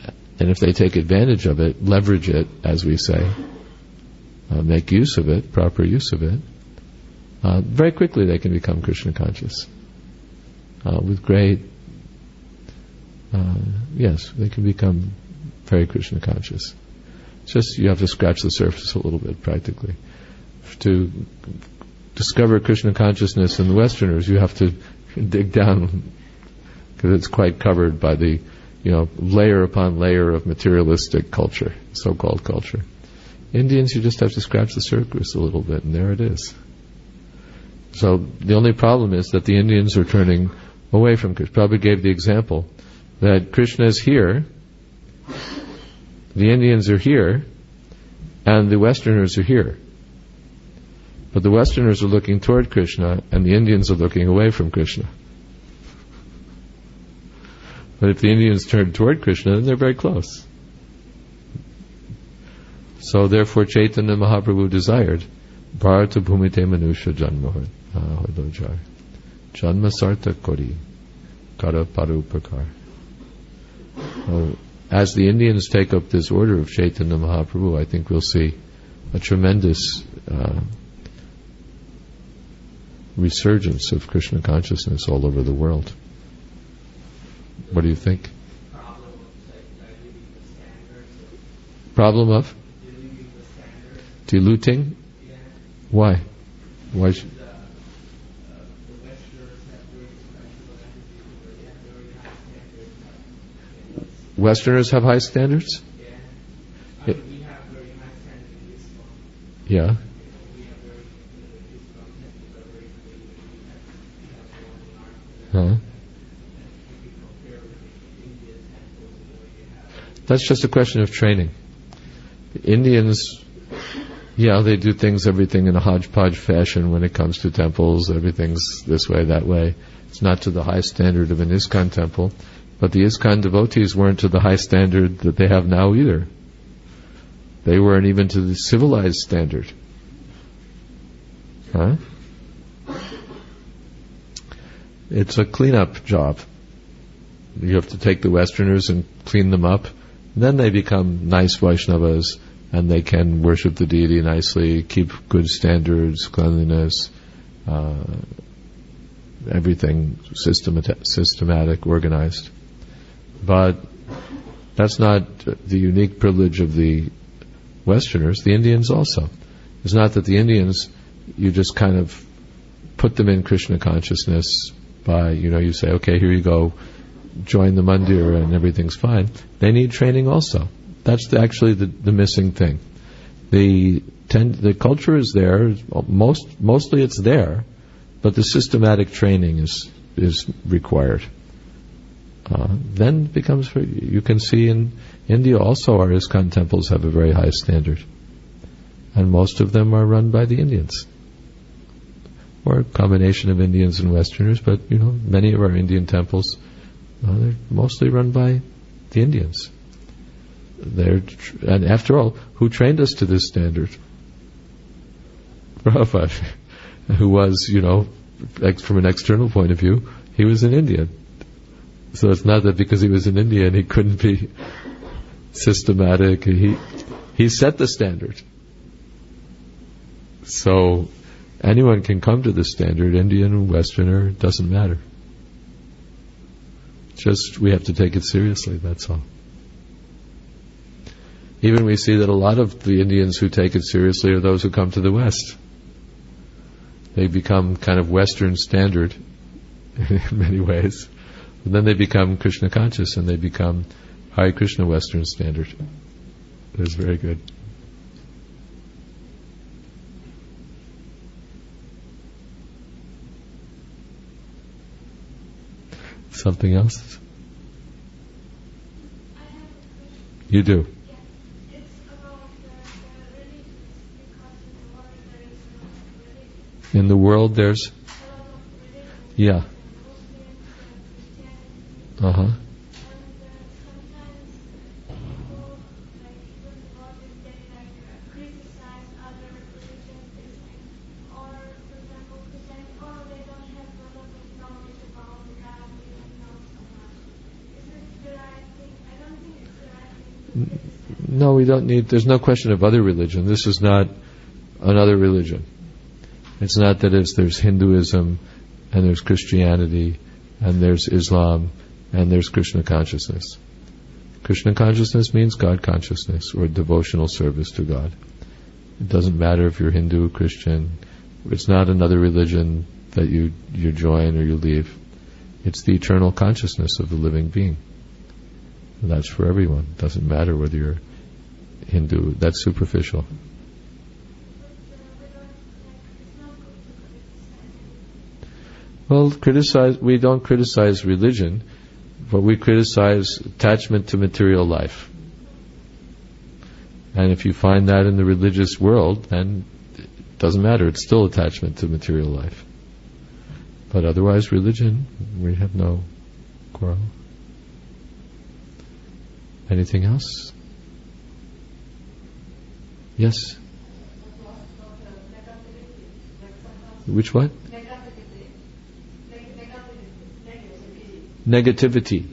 And if they take advantage of it, leverage it, as we say, uh, make use of it, proper use of it, uh, very quickly they can become Krishna conscious. Uh, with great, uh, yes, they can become very Krishna conscious. It's just you have to scratch the surface a little bit, practically. To discover Krishna consciousness in the Westerners, you have to dig down, because it's quite covered by the, you know, layer upon layer of materialistic culture, so-called culture. Indians, you just have to scratch the surface a little bit, and there it is. So the only problem is that the Indians are turning away from Krishna. Prabhupada gave the example that Krishna is here, the Indians are here, and the Westerners are here. But the Westerners are looking toward Krishna, and the Indians are looking away from Krishna. But if the Indians turn toward Krishna, then they're very close. So therefore Chaitanya Mahaprabhu desired Bharata Bhumite Manusha Janma Hodojar Janma Sarta Kori Kara Parupakar. As the Indians take up this order of Chaitanya Mahaprabhu, I think we'll see a tremendous uh, resurgence of Krishna consciousness all over the world. What do you think? Problem of diluting the standards. Problem of Diluting the standards. diluting? Yeah. Why? Why? Sh- The, uh, the Westerners have very special attitudes, they have very high standards. Westerners have high standards? Yeah. I mean, we have very high standards in Islam. Yeah. You know, we have very, uh, Islam temples are very clean. We have, we have one in our, Huh? That's just a question of training. The Indians, yeah, they do things, everything in a hodgepodge fashion when it comes to temples. Everything's this way, that way. It's not to the high standard of an ISKCON temple. But the ISKCON devotees weren't to the high standard that they have now either. They weren't even to the civilized standard. Huh? It's a cleanup job. You have to take the Westerners and clean them up. Then they become nice Vaishnavas, and they can worship the deity nicely, keep good standards, cleanliness, uh, everything systematic, systematic, organized. But that's not the unique privilege of the Westerners. The Indians also. It's not that the Indians, you just kind of put them in Krishna consciousness by, you know, you say, okay, here you go, join the mandir and everything's fine. They need training also. That's the, actually the, the missing thing. The ten, the culture is there. Most mostly it's there, but the systematic training is is required. Uh, then it becomes, you can see in India also our ISKCON temples have a very high standard, and most of them are run by the Indians, or a combination of Indians and Westerners. But you know, many of our Indian temples, Uh, they're mostly run by the Indians. They're tr- and after all, who trained us to this standard? Prabhupada, who was, you know, ex- from an external point of view, he was an Indian. So it's not that because he was an Indian he couldn't be systematic. He he set the standard. So anyone can come to this standard, Indian, Westerner, doesn't matter. Just, we have to take it seriously, that's all. Even we see that a lot of the Indians who take it seriously are those who come to the West. They become kind of Western standard in many ways. And then they become Krishna conscious and they become Hare Krishna Western standard. That's very good. Something else? I have a question. You do. Yeah. It's about the, the religions, because in the world there is In the world there's, a lot of religions. yeah. Muslims, Christianity. Uh-huh. And uh, sometimes people, like even Buddhists, they like uh, criticize other religions. They say, or for example, Christianity, oh, they don't have a lot of knowledge about God. They don't know so much. Is it the right thing? I don't think it's the right thing to No, we don't need, there's no question of other religion. This is not another religion. It's not that it's, there's Hinduism, and there's Christianity, and there's Islam, and there's Krishna consciousness. Krishna consciousness means God consciousness, or devotional service to God. It doesn't matter if you're Hindu, Christian. It's not another religion that you, you join or you leave. It's the eternal consciousness of the living being. And that's for everyone. It doesn't matter whether you're Hindu. That's superficial. Well, criticize. We don't criticize religion, but we criticize attachment to material life. And if you find that in the religious world, then it doesn't matter. It's still attachment to material life. But otherwise, religion, we have no quarrel. Anything else? Yes? Which what? Negativity.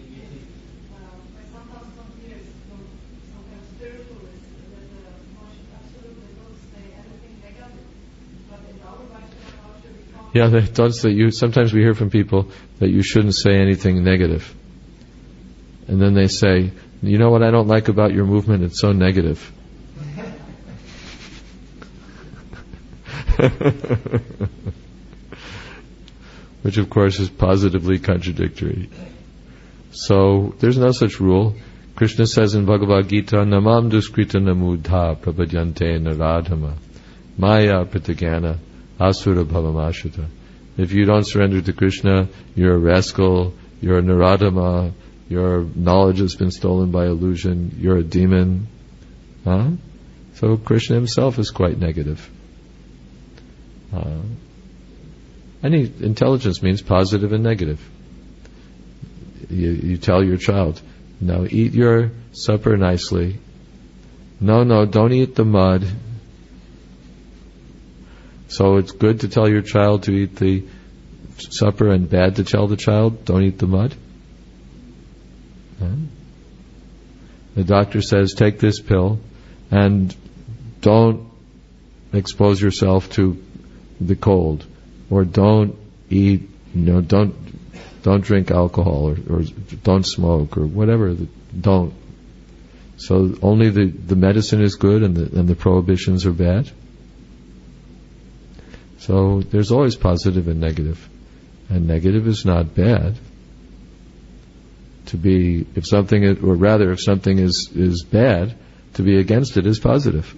Yeah, the thoughts that you, sometimes we hear from people that you shouldn't say anything negative. And then they say, you know what I don't like about your movement? It's so negative. Which of course is positively contradictory. So there's no such rule. Krishna says in Bhagavad Gita, Namam duskrita namudha prapadyante naradhama maya pratagana asura bhavamashita. If you don't surrender to Krishna, you're a rascal, you're a naradhama, your knowledge has been stolen by illusion, you're a demon. Huh? So Krishna himself is quite negative. Uh, any intelligence means positive and negative. You, you tell your child, now eat your supper nicely. No, no, don't eat the mud. So it's good to tell your child to eat the supper and bad to tell the child, don't eat the mud? Huh? The doctor says, take this pill and don't expose yourself to the cold, or don't eat, you know, don't don't drink alcohol, or, or don't smoke, or whatever. Don't. So only the, the medicine is good, and the and the prohibitions are bad. So there's always positive and negative, and negative is not bad. To be, if something is, or rather, if something is is bad, to be against it is positive.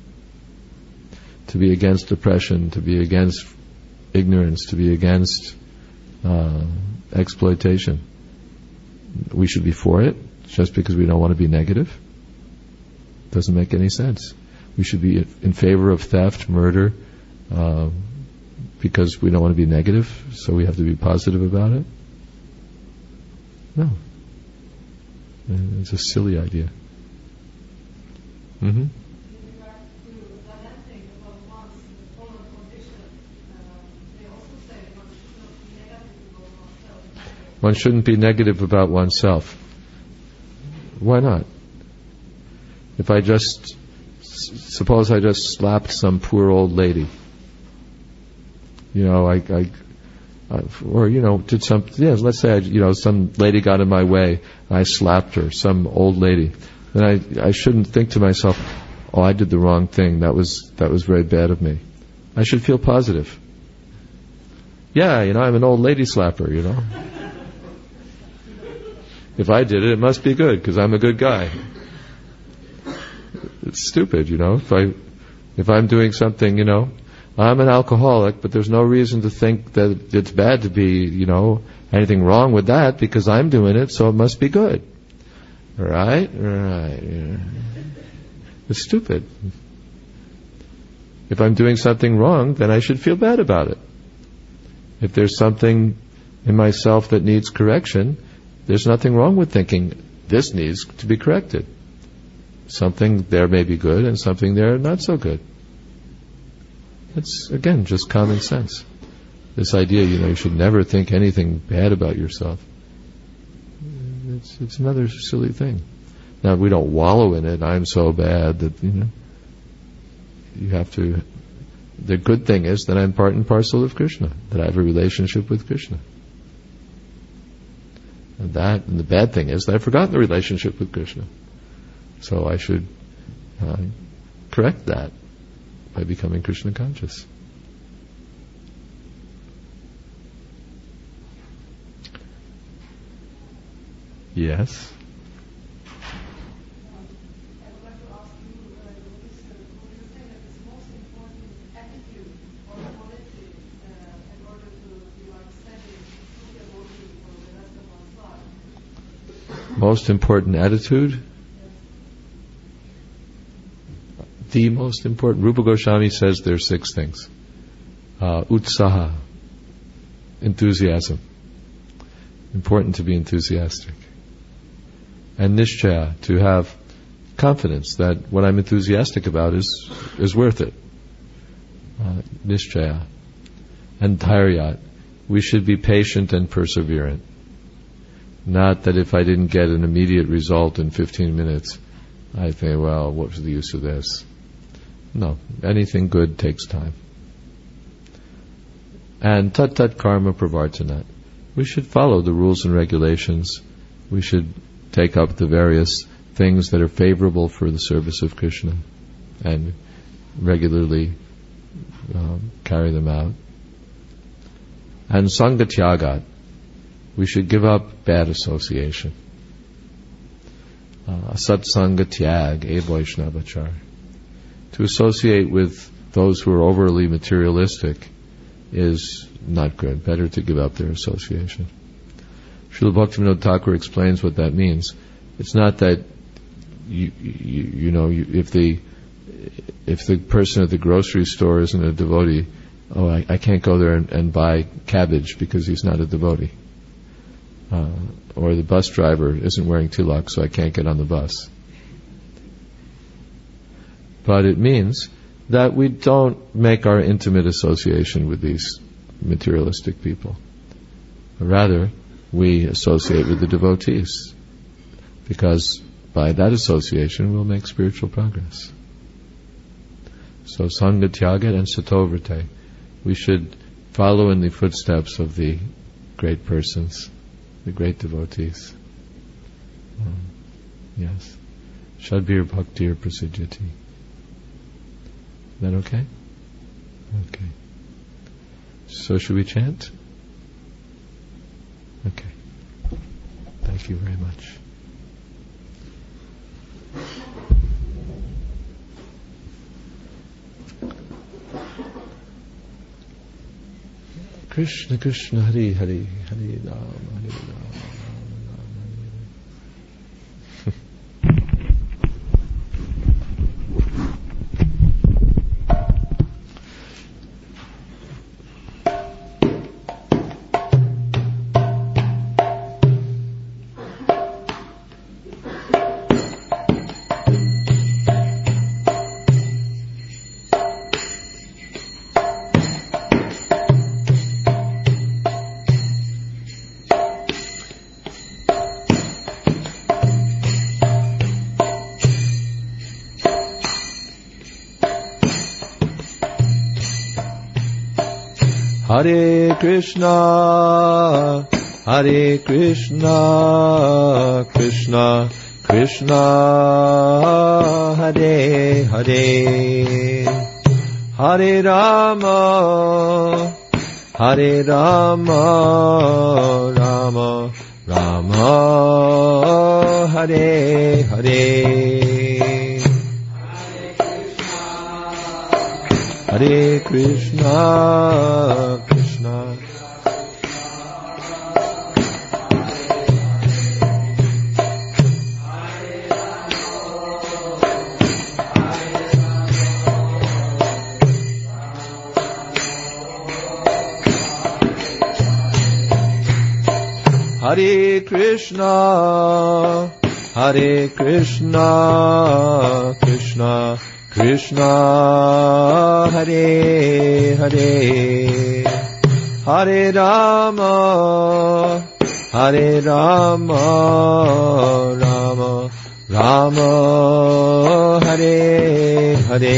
To be against depression, to be against ignorance, to be against uh, exploitation. We should be for it, just because we don't want to be negative. Doesn't make any sense. We should be in favor of theft, murder, uh, because we don't want to be negative, so we have to be positive about it. No. It's a silly idea. Mm-hmm. One shouldn't be negative about oneself. Why not? If I just, suppose I just slapped some poor old lady. You know, I, I, I or, you know, did some, yeah, let's say, I, you know, some lady got in my way, I slapped her, some old lady. Then I, I shouldn't think to myself, oh, I did the wrong thing, that was, that was very bad of me. I should feel positive. Yeah, you know, I'm an old lady slapper, you know. If I did it, it must be good, because I'm a good guy. It's stupid, you know. If I, if I'm doing something, you know, I'm an alcoholic, but there's no reason to think that it's bad to be, you know, anything wrong with that, because I'm doing it, so it must be good. Right? Right. Yeah. It's stupid. If I'm doing something wrong, then I should feel bad about it. If there's something in myself that needs correction, there's nothing wrong with thinking this needs to be corrected. Something there may be good and something there not so good. It's, again, just common sense. This idea, you know, you should never think anything bad about yourself. It's, it's another silly thing. Now, we don't wallow in it. I'm so bad that, you know, you have to. The good thing is that I'm part and parcel of Krishna, that I have a relationship with Krishna. And that, and the bad thing is that I've forgotten the relationship with Krishna. So I should uh, correct that by becoming Krishna conscious. Yes. Most important attitude? The most important. Rupa Goswami says there are six things. Uh, utsaha, enthusiasm. Important to be enthusiastic. And nishchaya, to have confidence that what I'm enthusiastic about is is worth it. Uh, nishchaya. And dhairya, we should be patient and perseverant. Not that if I didn't get an immediate result in fifteen minutes, I think, well, what's the use of this? No, anything good takes time. And tat tat karma pravartanat. We should follow the rules and regulations. We should take up the various things that are favorable for the service of Krishna and regularly um, carry them out. And sangha tyagat. We should give up bad association. Uh, satsanga tyag, e vaishnavachar. To associate with those who are overly materialistic is not good. Better to give up their association. Srila Bhaktivinoda Thakur explains what that means. It's not that you, you, you know, you, if the if the person at the grocery store isn't a devotee, oh, I, I can't go there and, and buy cabbage because he's not a devotee. Uh, or the bus driver isn't wearing tilak, so I can't get on the bus. But it means that we don't make our intimate association with these materialistic people. Rather, we associate with the devotees, because by that association we'll make spiritual progress. So sangha tyagat and satovrite, we should follow in the footsteps of the great persons, the great devotees. Um, yes. Shadbir bhaktir prasiddhyati. Is that okay? Okay. So should we chant? Okay. Thank you very much. Krishna Krishna Hari Hari Hari Ram Hari Ram Ram Ram Hare Krishna, Hare Krishna, Krishna, Krishna, Hare Hare, Hare Rama, Hare Rama, Rama, Rama, Hare Hare. Hare Krishna, Krishna. Hare Krishna, Hare Krishna, Krishna, Krishna, Hare Hare, Hare Rama, Hare Rama, Rama, Rama Hare Hare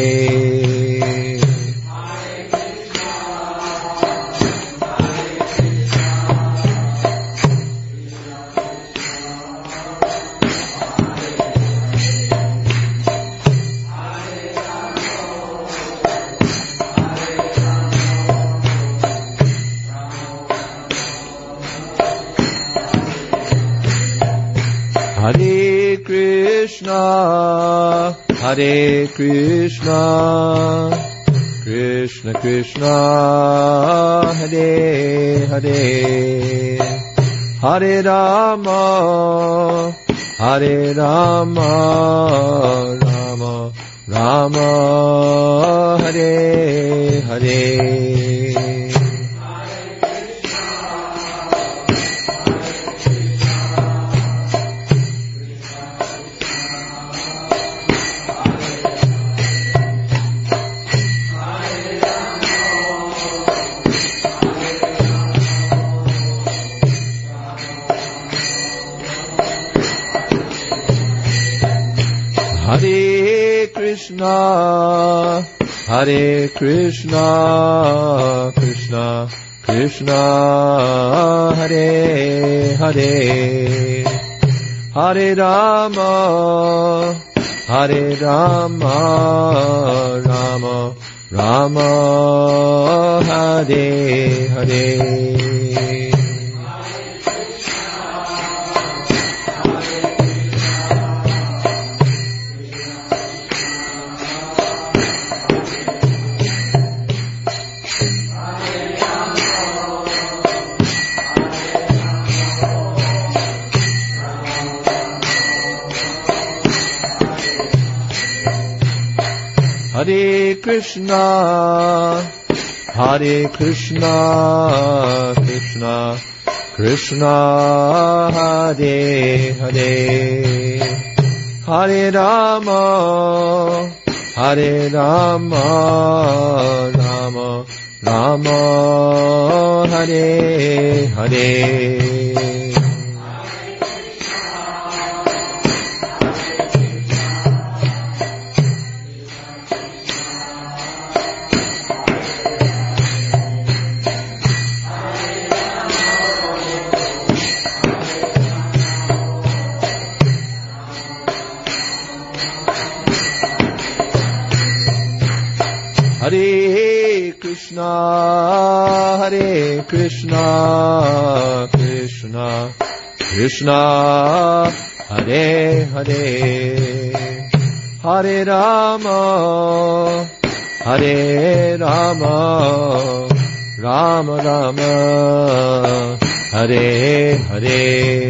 Hare Krishna, Hare Krishna, Krishna Krishna, Hare Hare, Hare Rama, Hare Rama, Rama Rama, Hare Hare. Hare Krishna, Hare Krishna, Krishna Krishna, Hare Hare, Hare Rama, Hare Rama, Rama Rama, Hare Hare. Hare Krishna, Hare Krishna, Krishna Krishna, Hare Hare, Hare Rama, Hare Rama, Rama Rama, Hare Hare. Hare Krishna, Hare Krishna, Krishna Krishna, Hare Hare, Hare Rama, Hare Rama, Rama Rama, Hare Hare.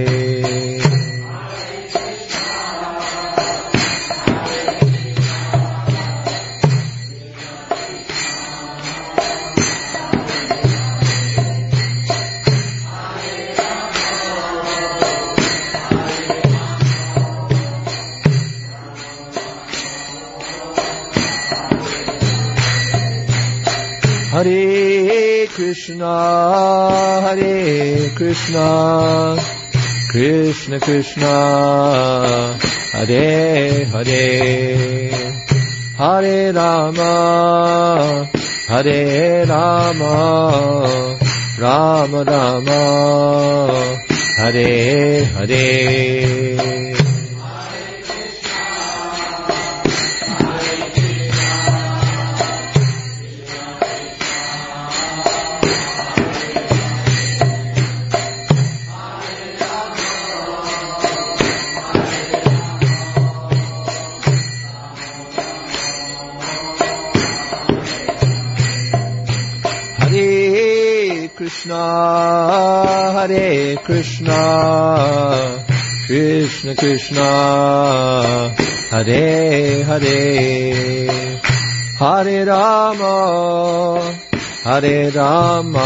Hare Krishna, Hare Krishna, Krishna Krishna, Hare Hare, Hare Rama, Hare Rama, Rama Rama, Hare Hare. Krishna, Hare Krishna, Krishna Krishna, Hare Hare, Hare Rama, Hare Rama,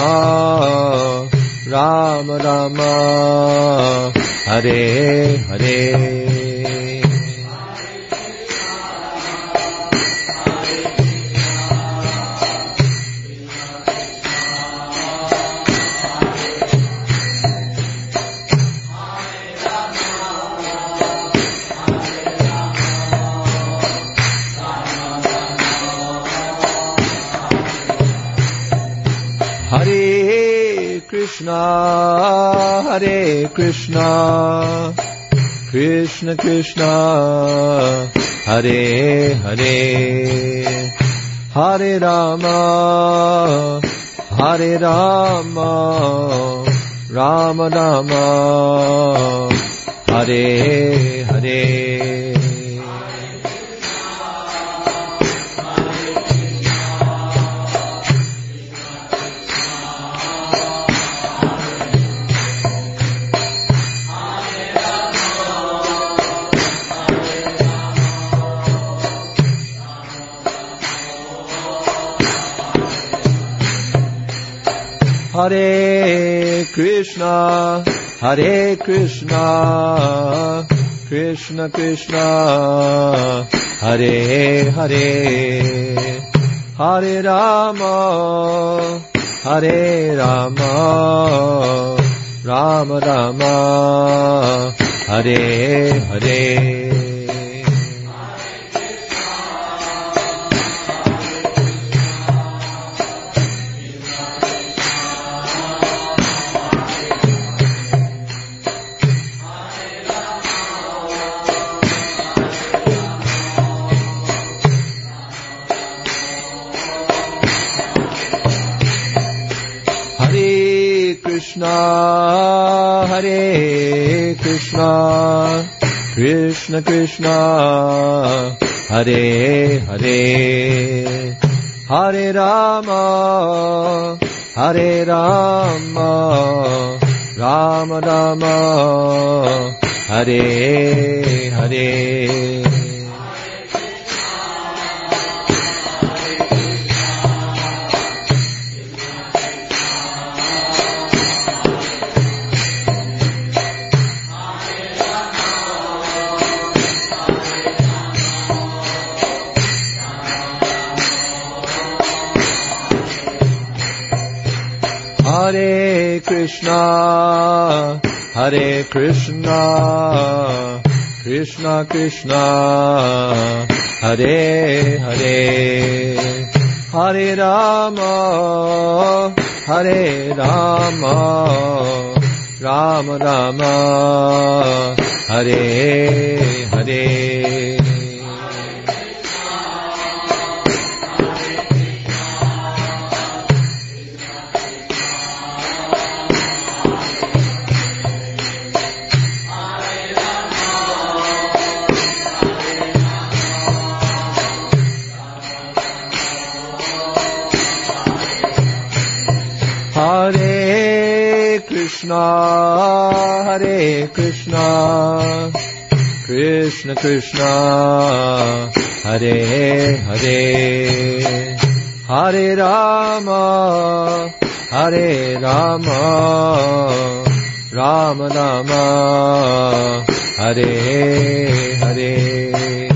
Rama Rama, Hare Hare. Hare Krishna, Hare Krishna, Krishna Krishna, Hare Hare, Hare Rama, Hare Rama, Rama Rama, Hare Hare. Hare Krishna, Hare Krishna, Krishna Krishna, Hare Hare, Hare Rama, Hare Rama, Rama Rama, Hare Hare. Krishna, Hare Krishna, Krishna Krishna, Hare Hare, Hare Rama, Hare Rama, Rama Rama, Hare Hare. Hare Krishna, Hare Krishna, Krishna Krishna, Hare Hare, Hare Rama, Hare Rama, Rama Rama, Hare Hare. Hare Krishna, Hare Krishna, Krishna Krishna, Hare Hare, Hare Rama, Hare Rama, Rama Rama, Hare Hare.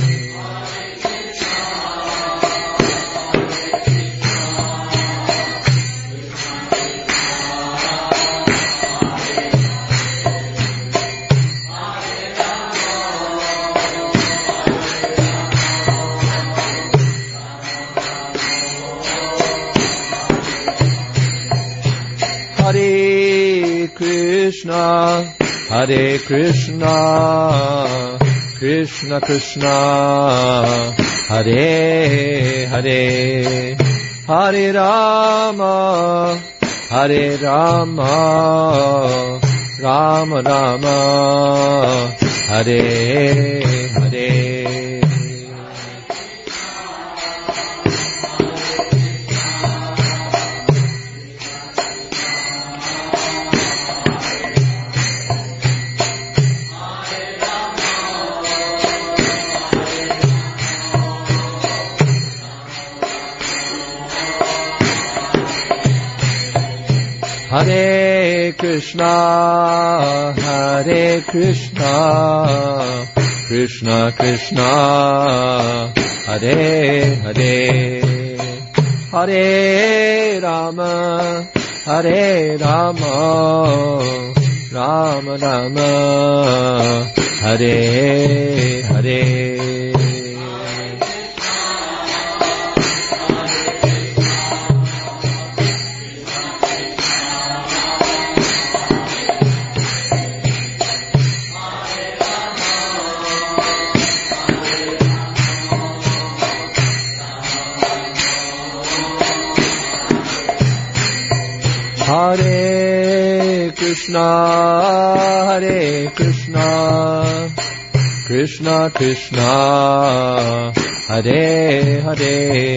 Hare Krishna, Hare Krishna, Krishna Krishna, Hare Hare, Hare Rama, Hare Rama, Rama Rama, Hare Hare. Hare Krishna, Hare Krishna, Krishna Krishna, Hare Hare, Hare Rama, Hare Rama, Rama Rama, Hare Hare. Hare Krishna, Hare Krishna, Krishna Krishna, Hare Hare,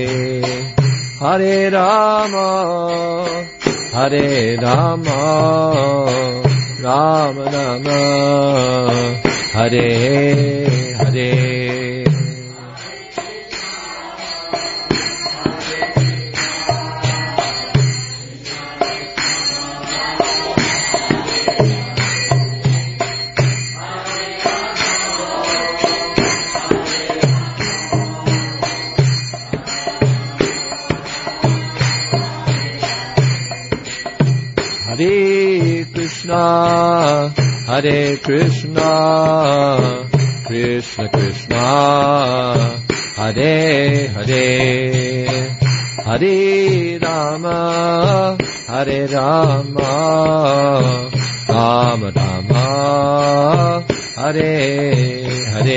Hare Rama, Hare Rama, Rama Rama, Hare Hare. Hare Krishna, Hare Krishna, Krishna Krishna, Hare Hare, Hare Rama, Hare Rama, Rama Rama, Hare Hare.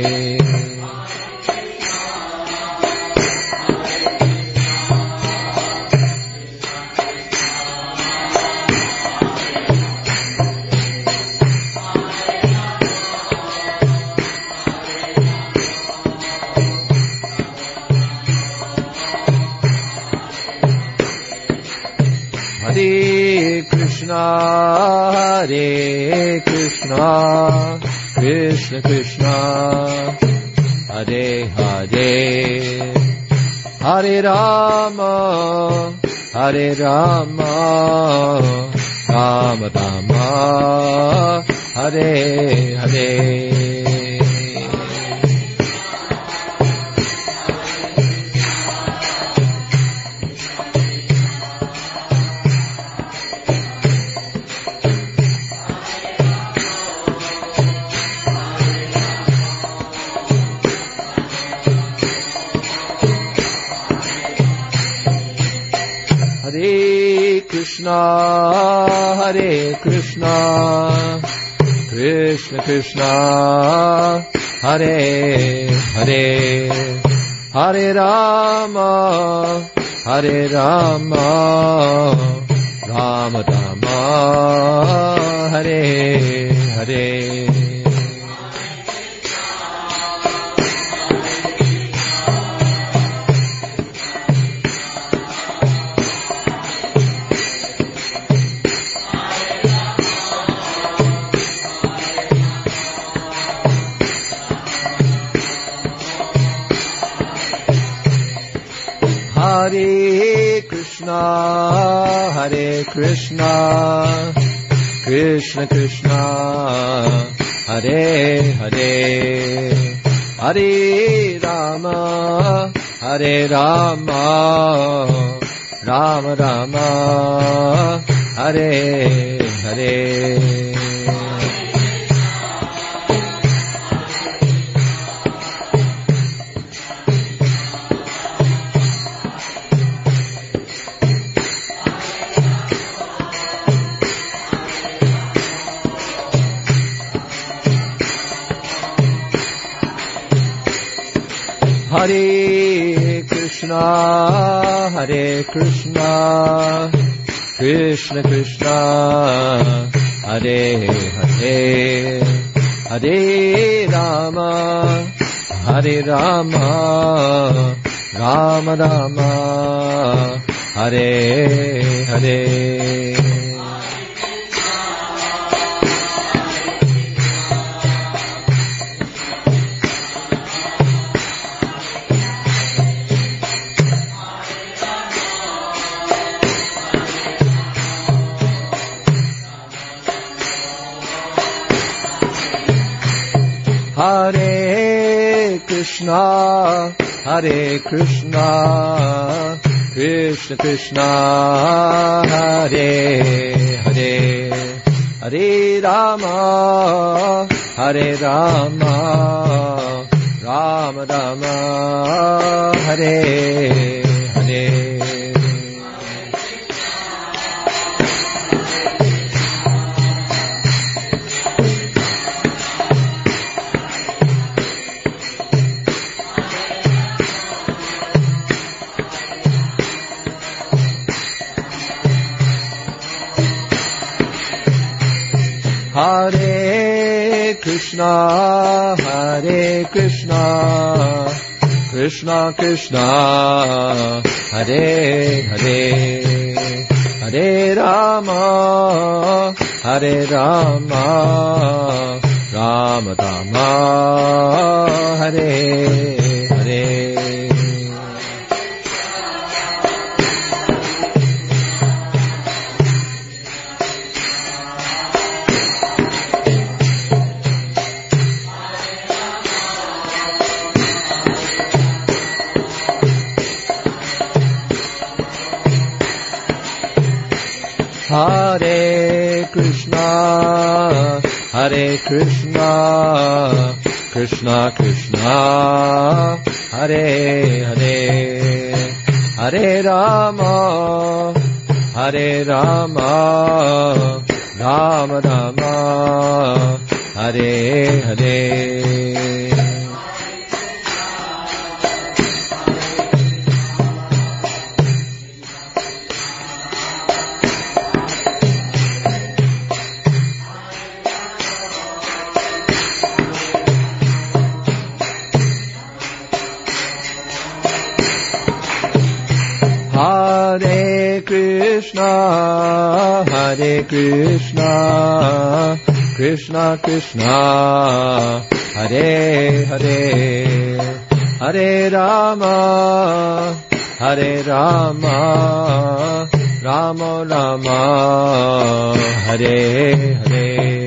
Hare Krishna, Hare Krishna, Krishna Krishna, Hare Hare, Hare Rama, Hare Rama, Rama Rama, Hare Hare. Hare Krishna, Hare Krishna, Krishna Krishna, Hare Hare, Hare Rama, Hare Rama, Rama Rama, Hare Hare. Hare Krishna, Hare Krishna, Krishna Krishna, Hare Hare, Hare Rama, Hare Rama, Rama Rama, Hare Hare. Hare Krishna, Hare Krishna, Krishna Krishna, Hare Hare, Hare Rama, Hare Rama, Rama Rama, Hare Hare. Hare Krishna, Hare Krishna, Krishna Krishna, Hare Hare, Hare Rama, Hare Rama, Rama Rama, Hare Hare. Hare Krishna, Hare Krishna, Krishna Krishna, Hare Hare, Hare Rama, Hare Rama, Rama Rama, Hare Hare. Hare Krishna, Hare Krishna, Krishna Krishna, Hare Hare, Hare Rama, Hare Rama, Rama Rama, Hare Hare. Hare Krishna, Hare Krishna, Krishna Krishna, Hare Hare, Hare Rama, Hare Rama, Rama Rama, Hare Hare.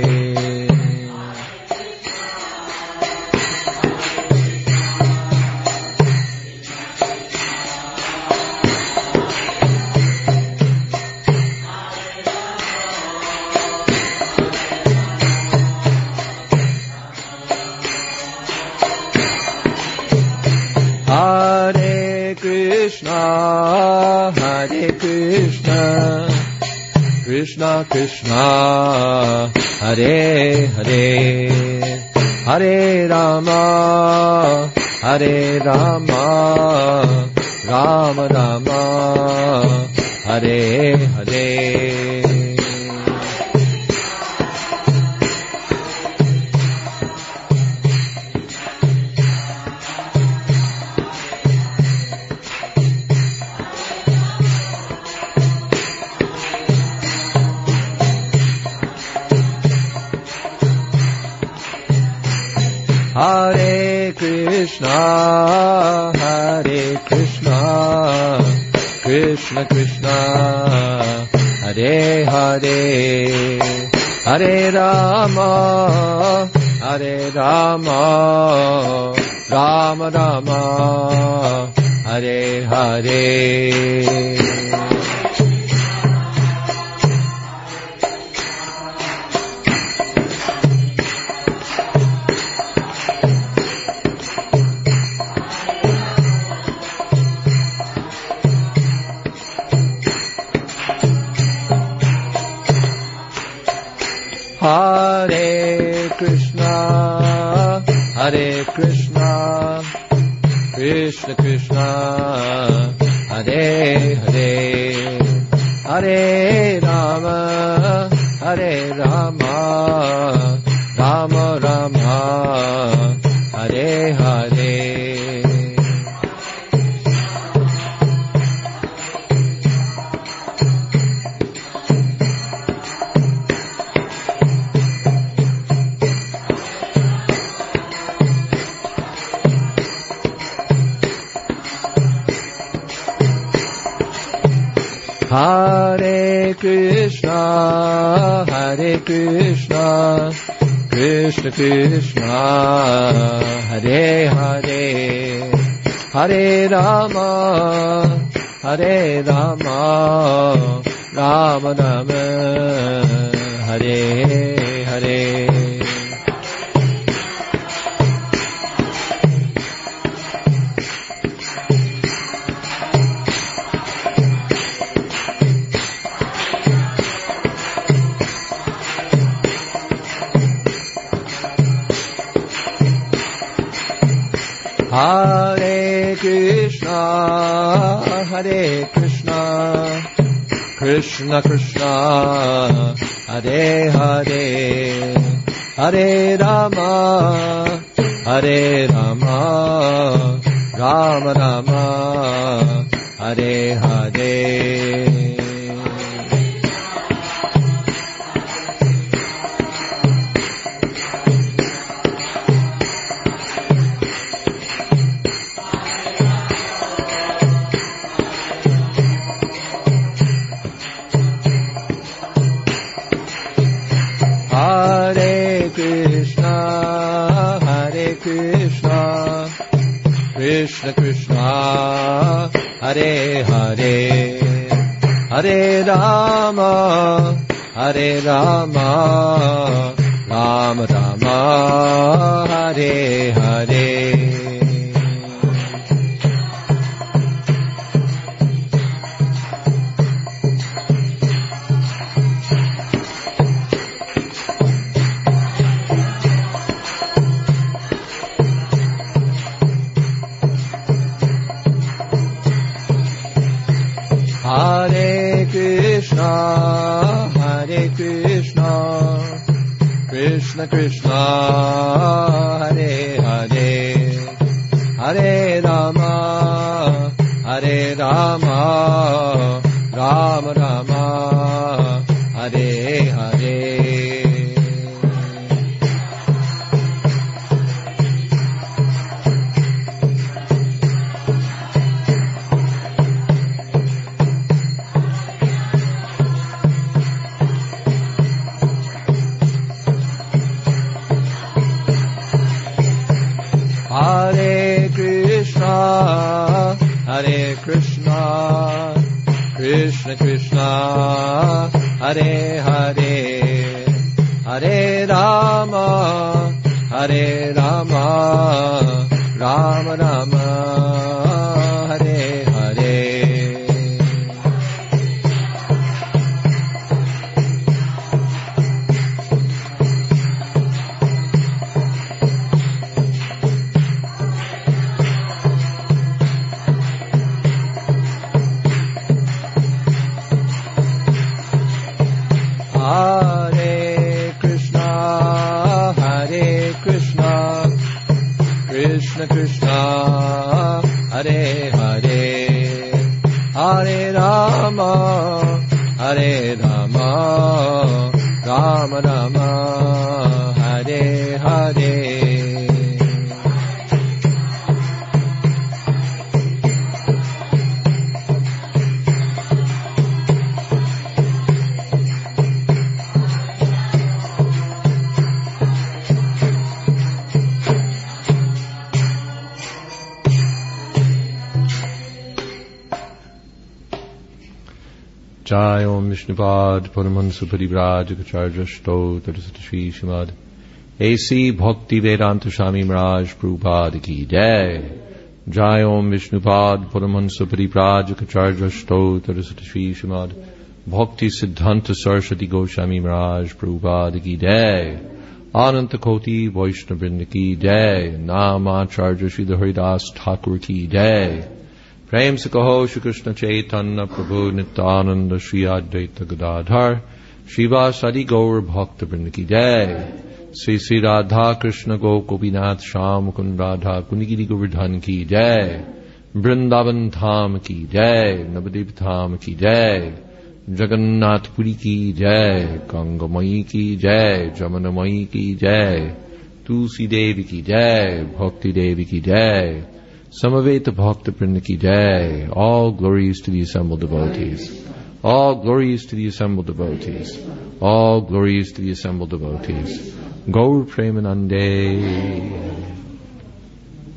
Hare Krishna, Hare Krishna, Krishna Krishna, Hare Hare, Hare Rama, Hare Rama, Rama Rama, Hare Hare. Hare Krishna, Hare Krishna, Krishna Krishna, Hare Hare, Hare Rama, Hare Rama, Rama Rama, Hare Hare. Hare Krishna, Hare Krishna, Krishna Krishna, Hare Hare, Hare Rama, Hare Rama, Rama Rama, Hare Hare. Hare Krishna, Hare Krishna, Krishna Krishna, Hare Hare, Hare Rama, Hare Rama, Rama Rama, Hare Hare. Hare Krishna, Hare Krishna, Krishna Krishna Hare Hare Hare Rama Hare Rama Rama Rama Hare Hare. Hare Krishna, Hare Krishna, Krishna Krishna, Hare Hare, Hare Rama, Hare Rama, Rama Rama, Hare Hare. Hare Krishna, Hare Krishna, Krishna Krishna, Hare Hare, Hare Rama, Hare Rama, Rama Rama, Hare Hare. Hare Krishna, Hare Krishna, Krishna Krishna, Hare Hare, Hare Rama, Hare Rama, Rama Rama, Hare Hare. Hare Krishna, Hare Krishna, Krishna Krishna, Hare Hare, Hare Rama, Hare Rama, Rama Rama, Hare Hare. Jai Om Vishnupad Paramahansa Parivraj Acharya Stotra Shri Srimad A C Bhakti Vedanta Swami Maharaj Prabhupada Ki Jai. Jai Om Vishnupad Paramahansa Parivraj Acharya Stotra Shri Srimad Bhakti Siddhanta Saraswati Goswami Maharaj Prabhupada Ki Jai. Ananta Koti Vaishnavrinda Ki Jai. Namacharya Shri Haridas Thakur Ki Jai. Prem se kaho Shri Krishna Chaitanya Prabhu Nityananda Shri Advaita Gadadhar Shiva Sadi Gaur Bhakta Vrinda Ki Jai. Sri Sri Radha Krishna Go Gopinath Sham Mukund Radha Kunigiri Govardhan Ki Jai. Vrindavan Dham Ki Jai. Navadip Dham Ki Jai. Jagannath Puri Ki Jai. Gangamayi Ki Jai. Jamunamayi Ki Jai. Tulsi Devi Ki Jai. Bhakti Devi Ki Jai. Samaveta Bhakta Vrinda Ki Jai. All glories to the assembled devotees. All glories to the assembled devotees. All glories to the assembled devotees. Gaur Premanande.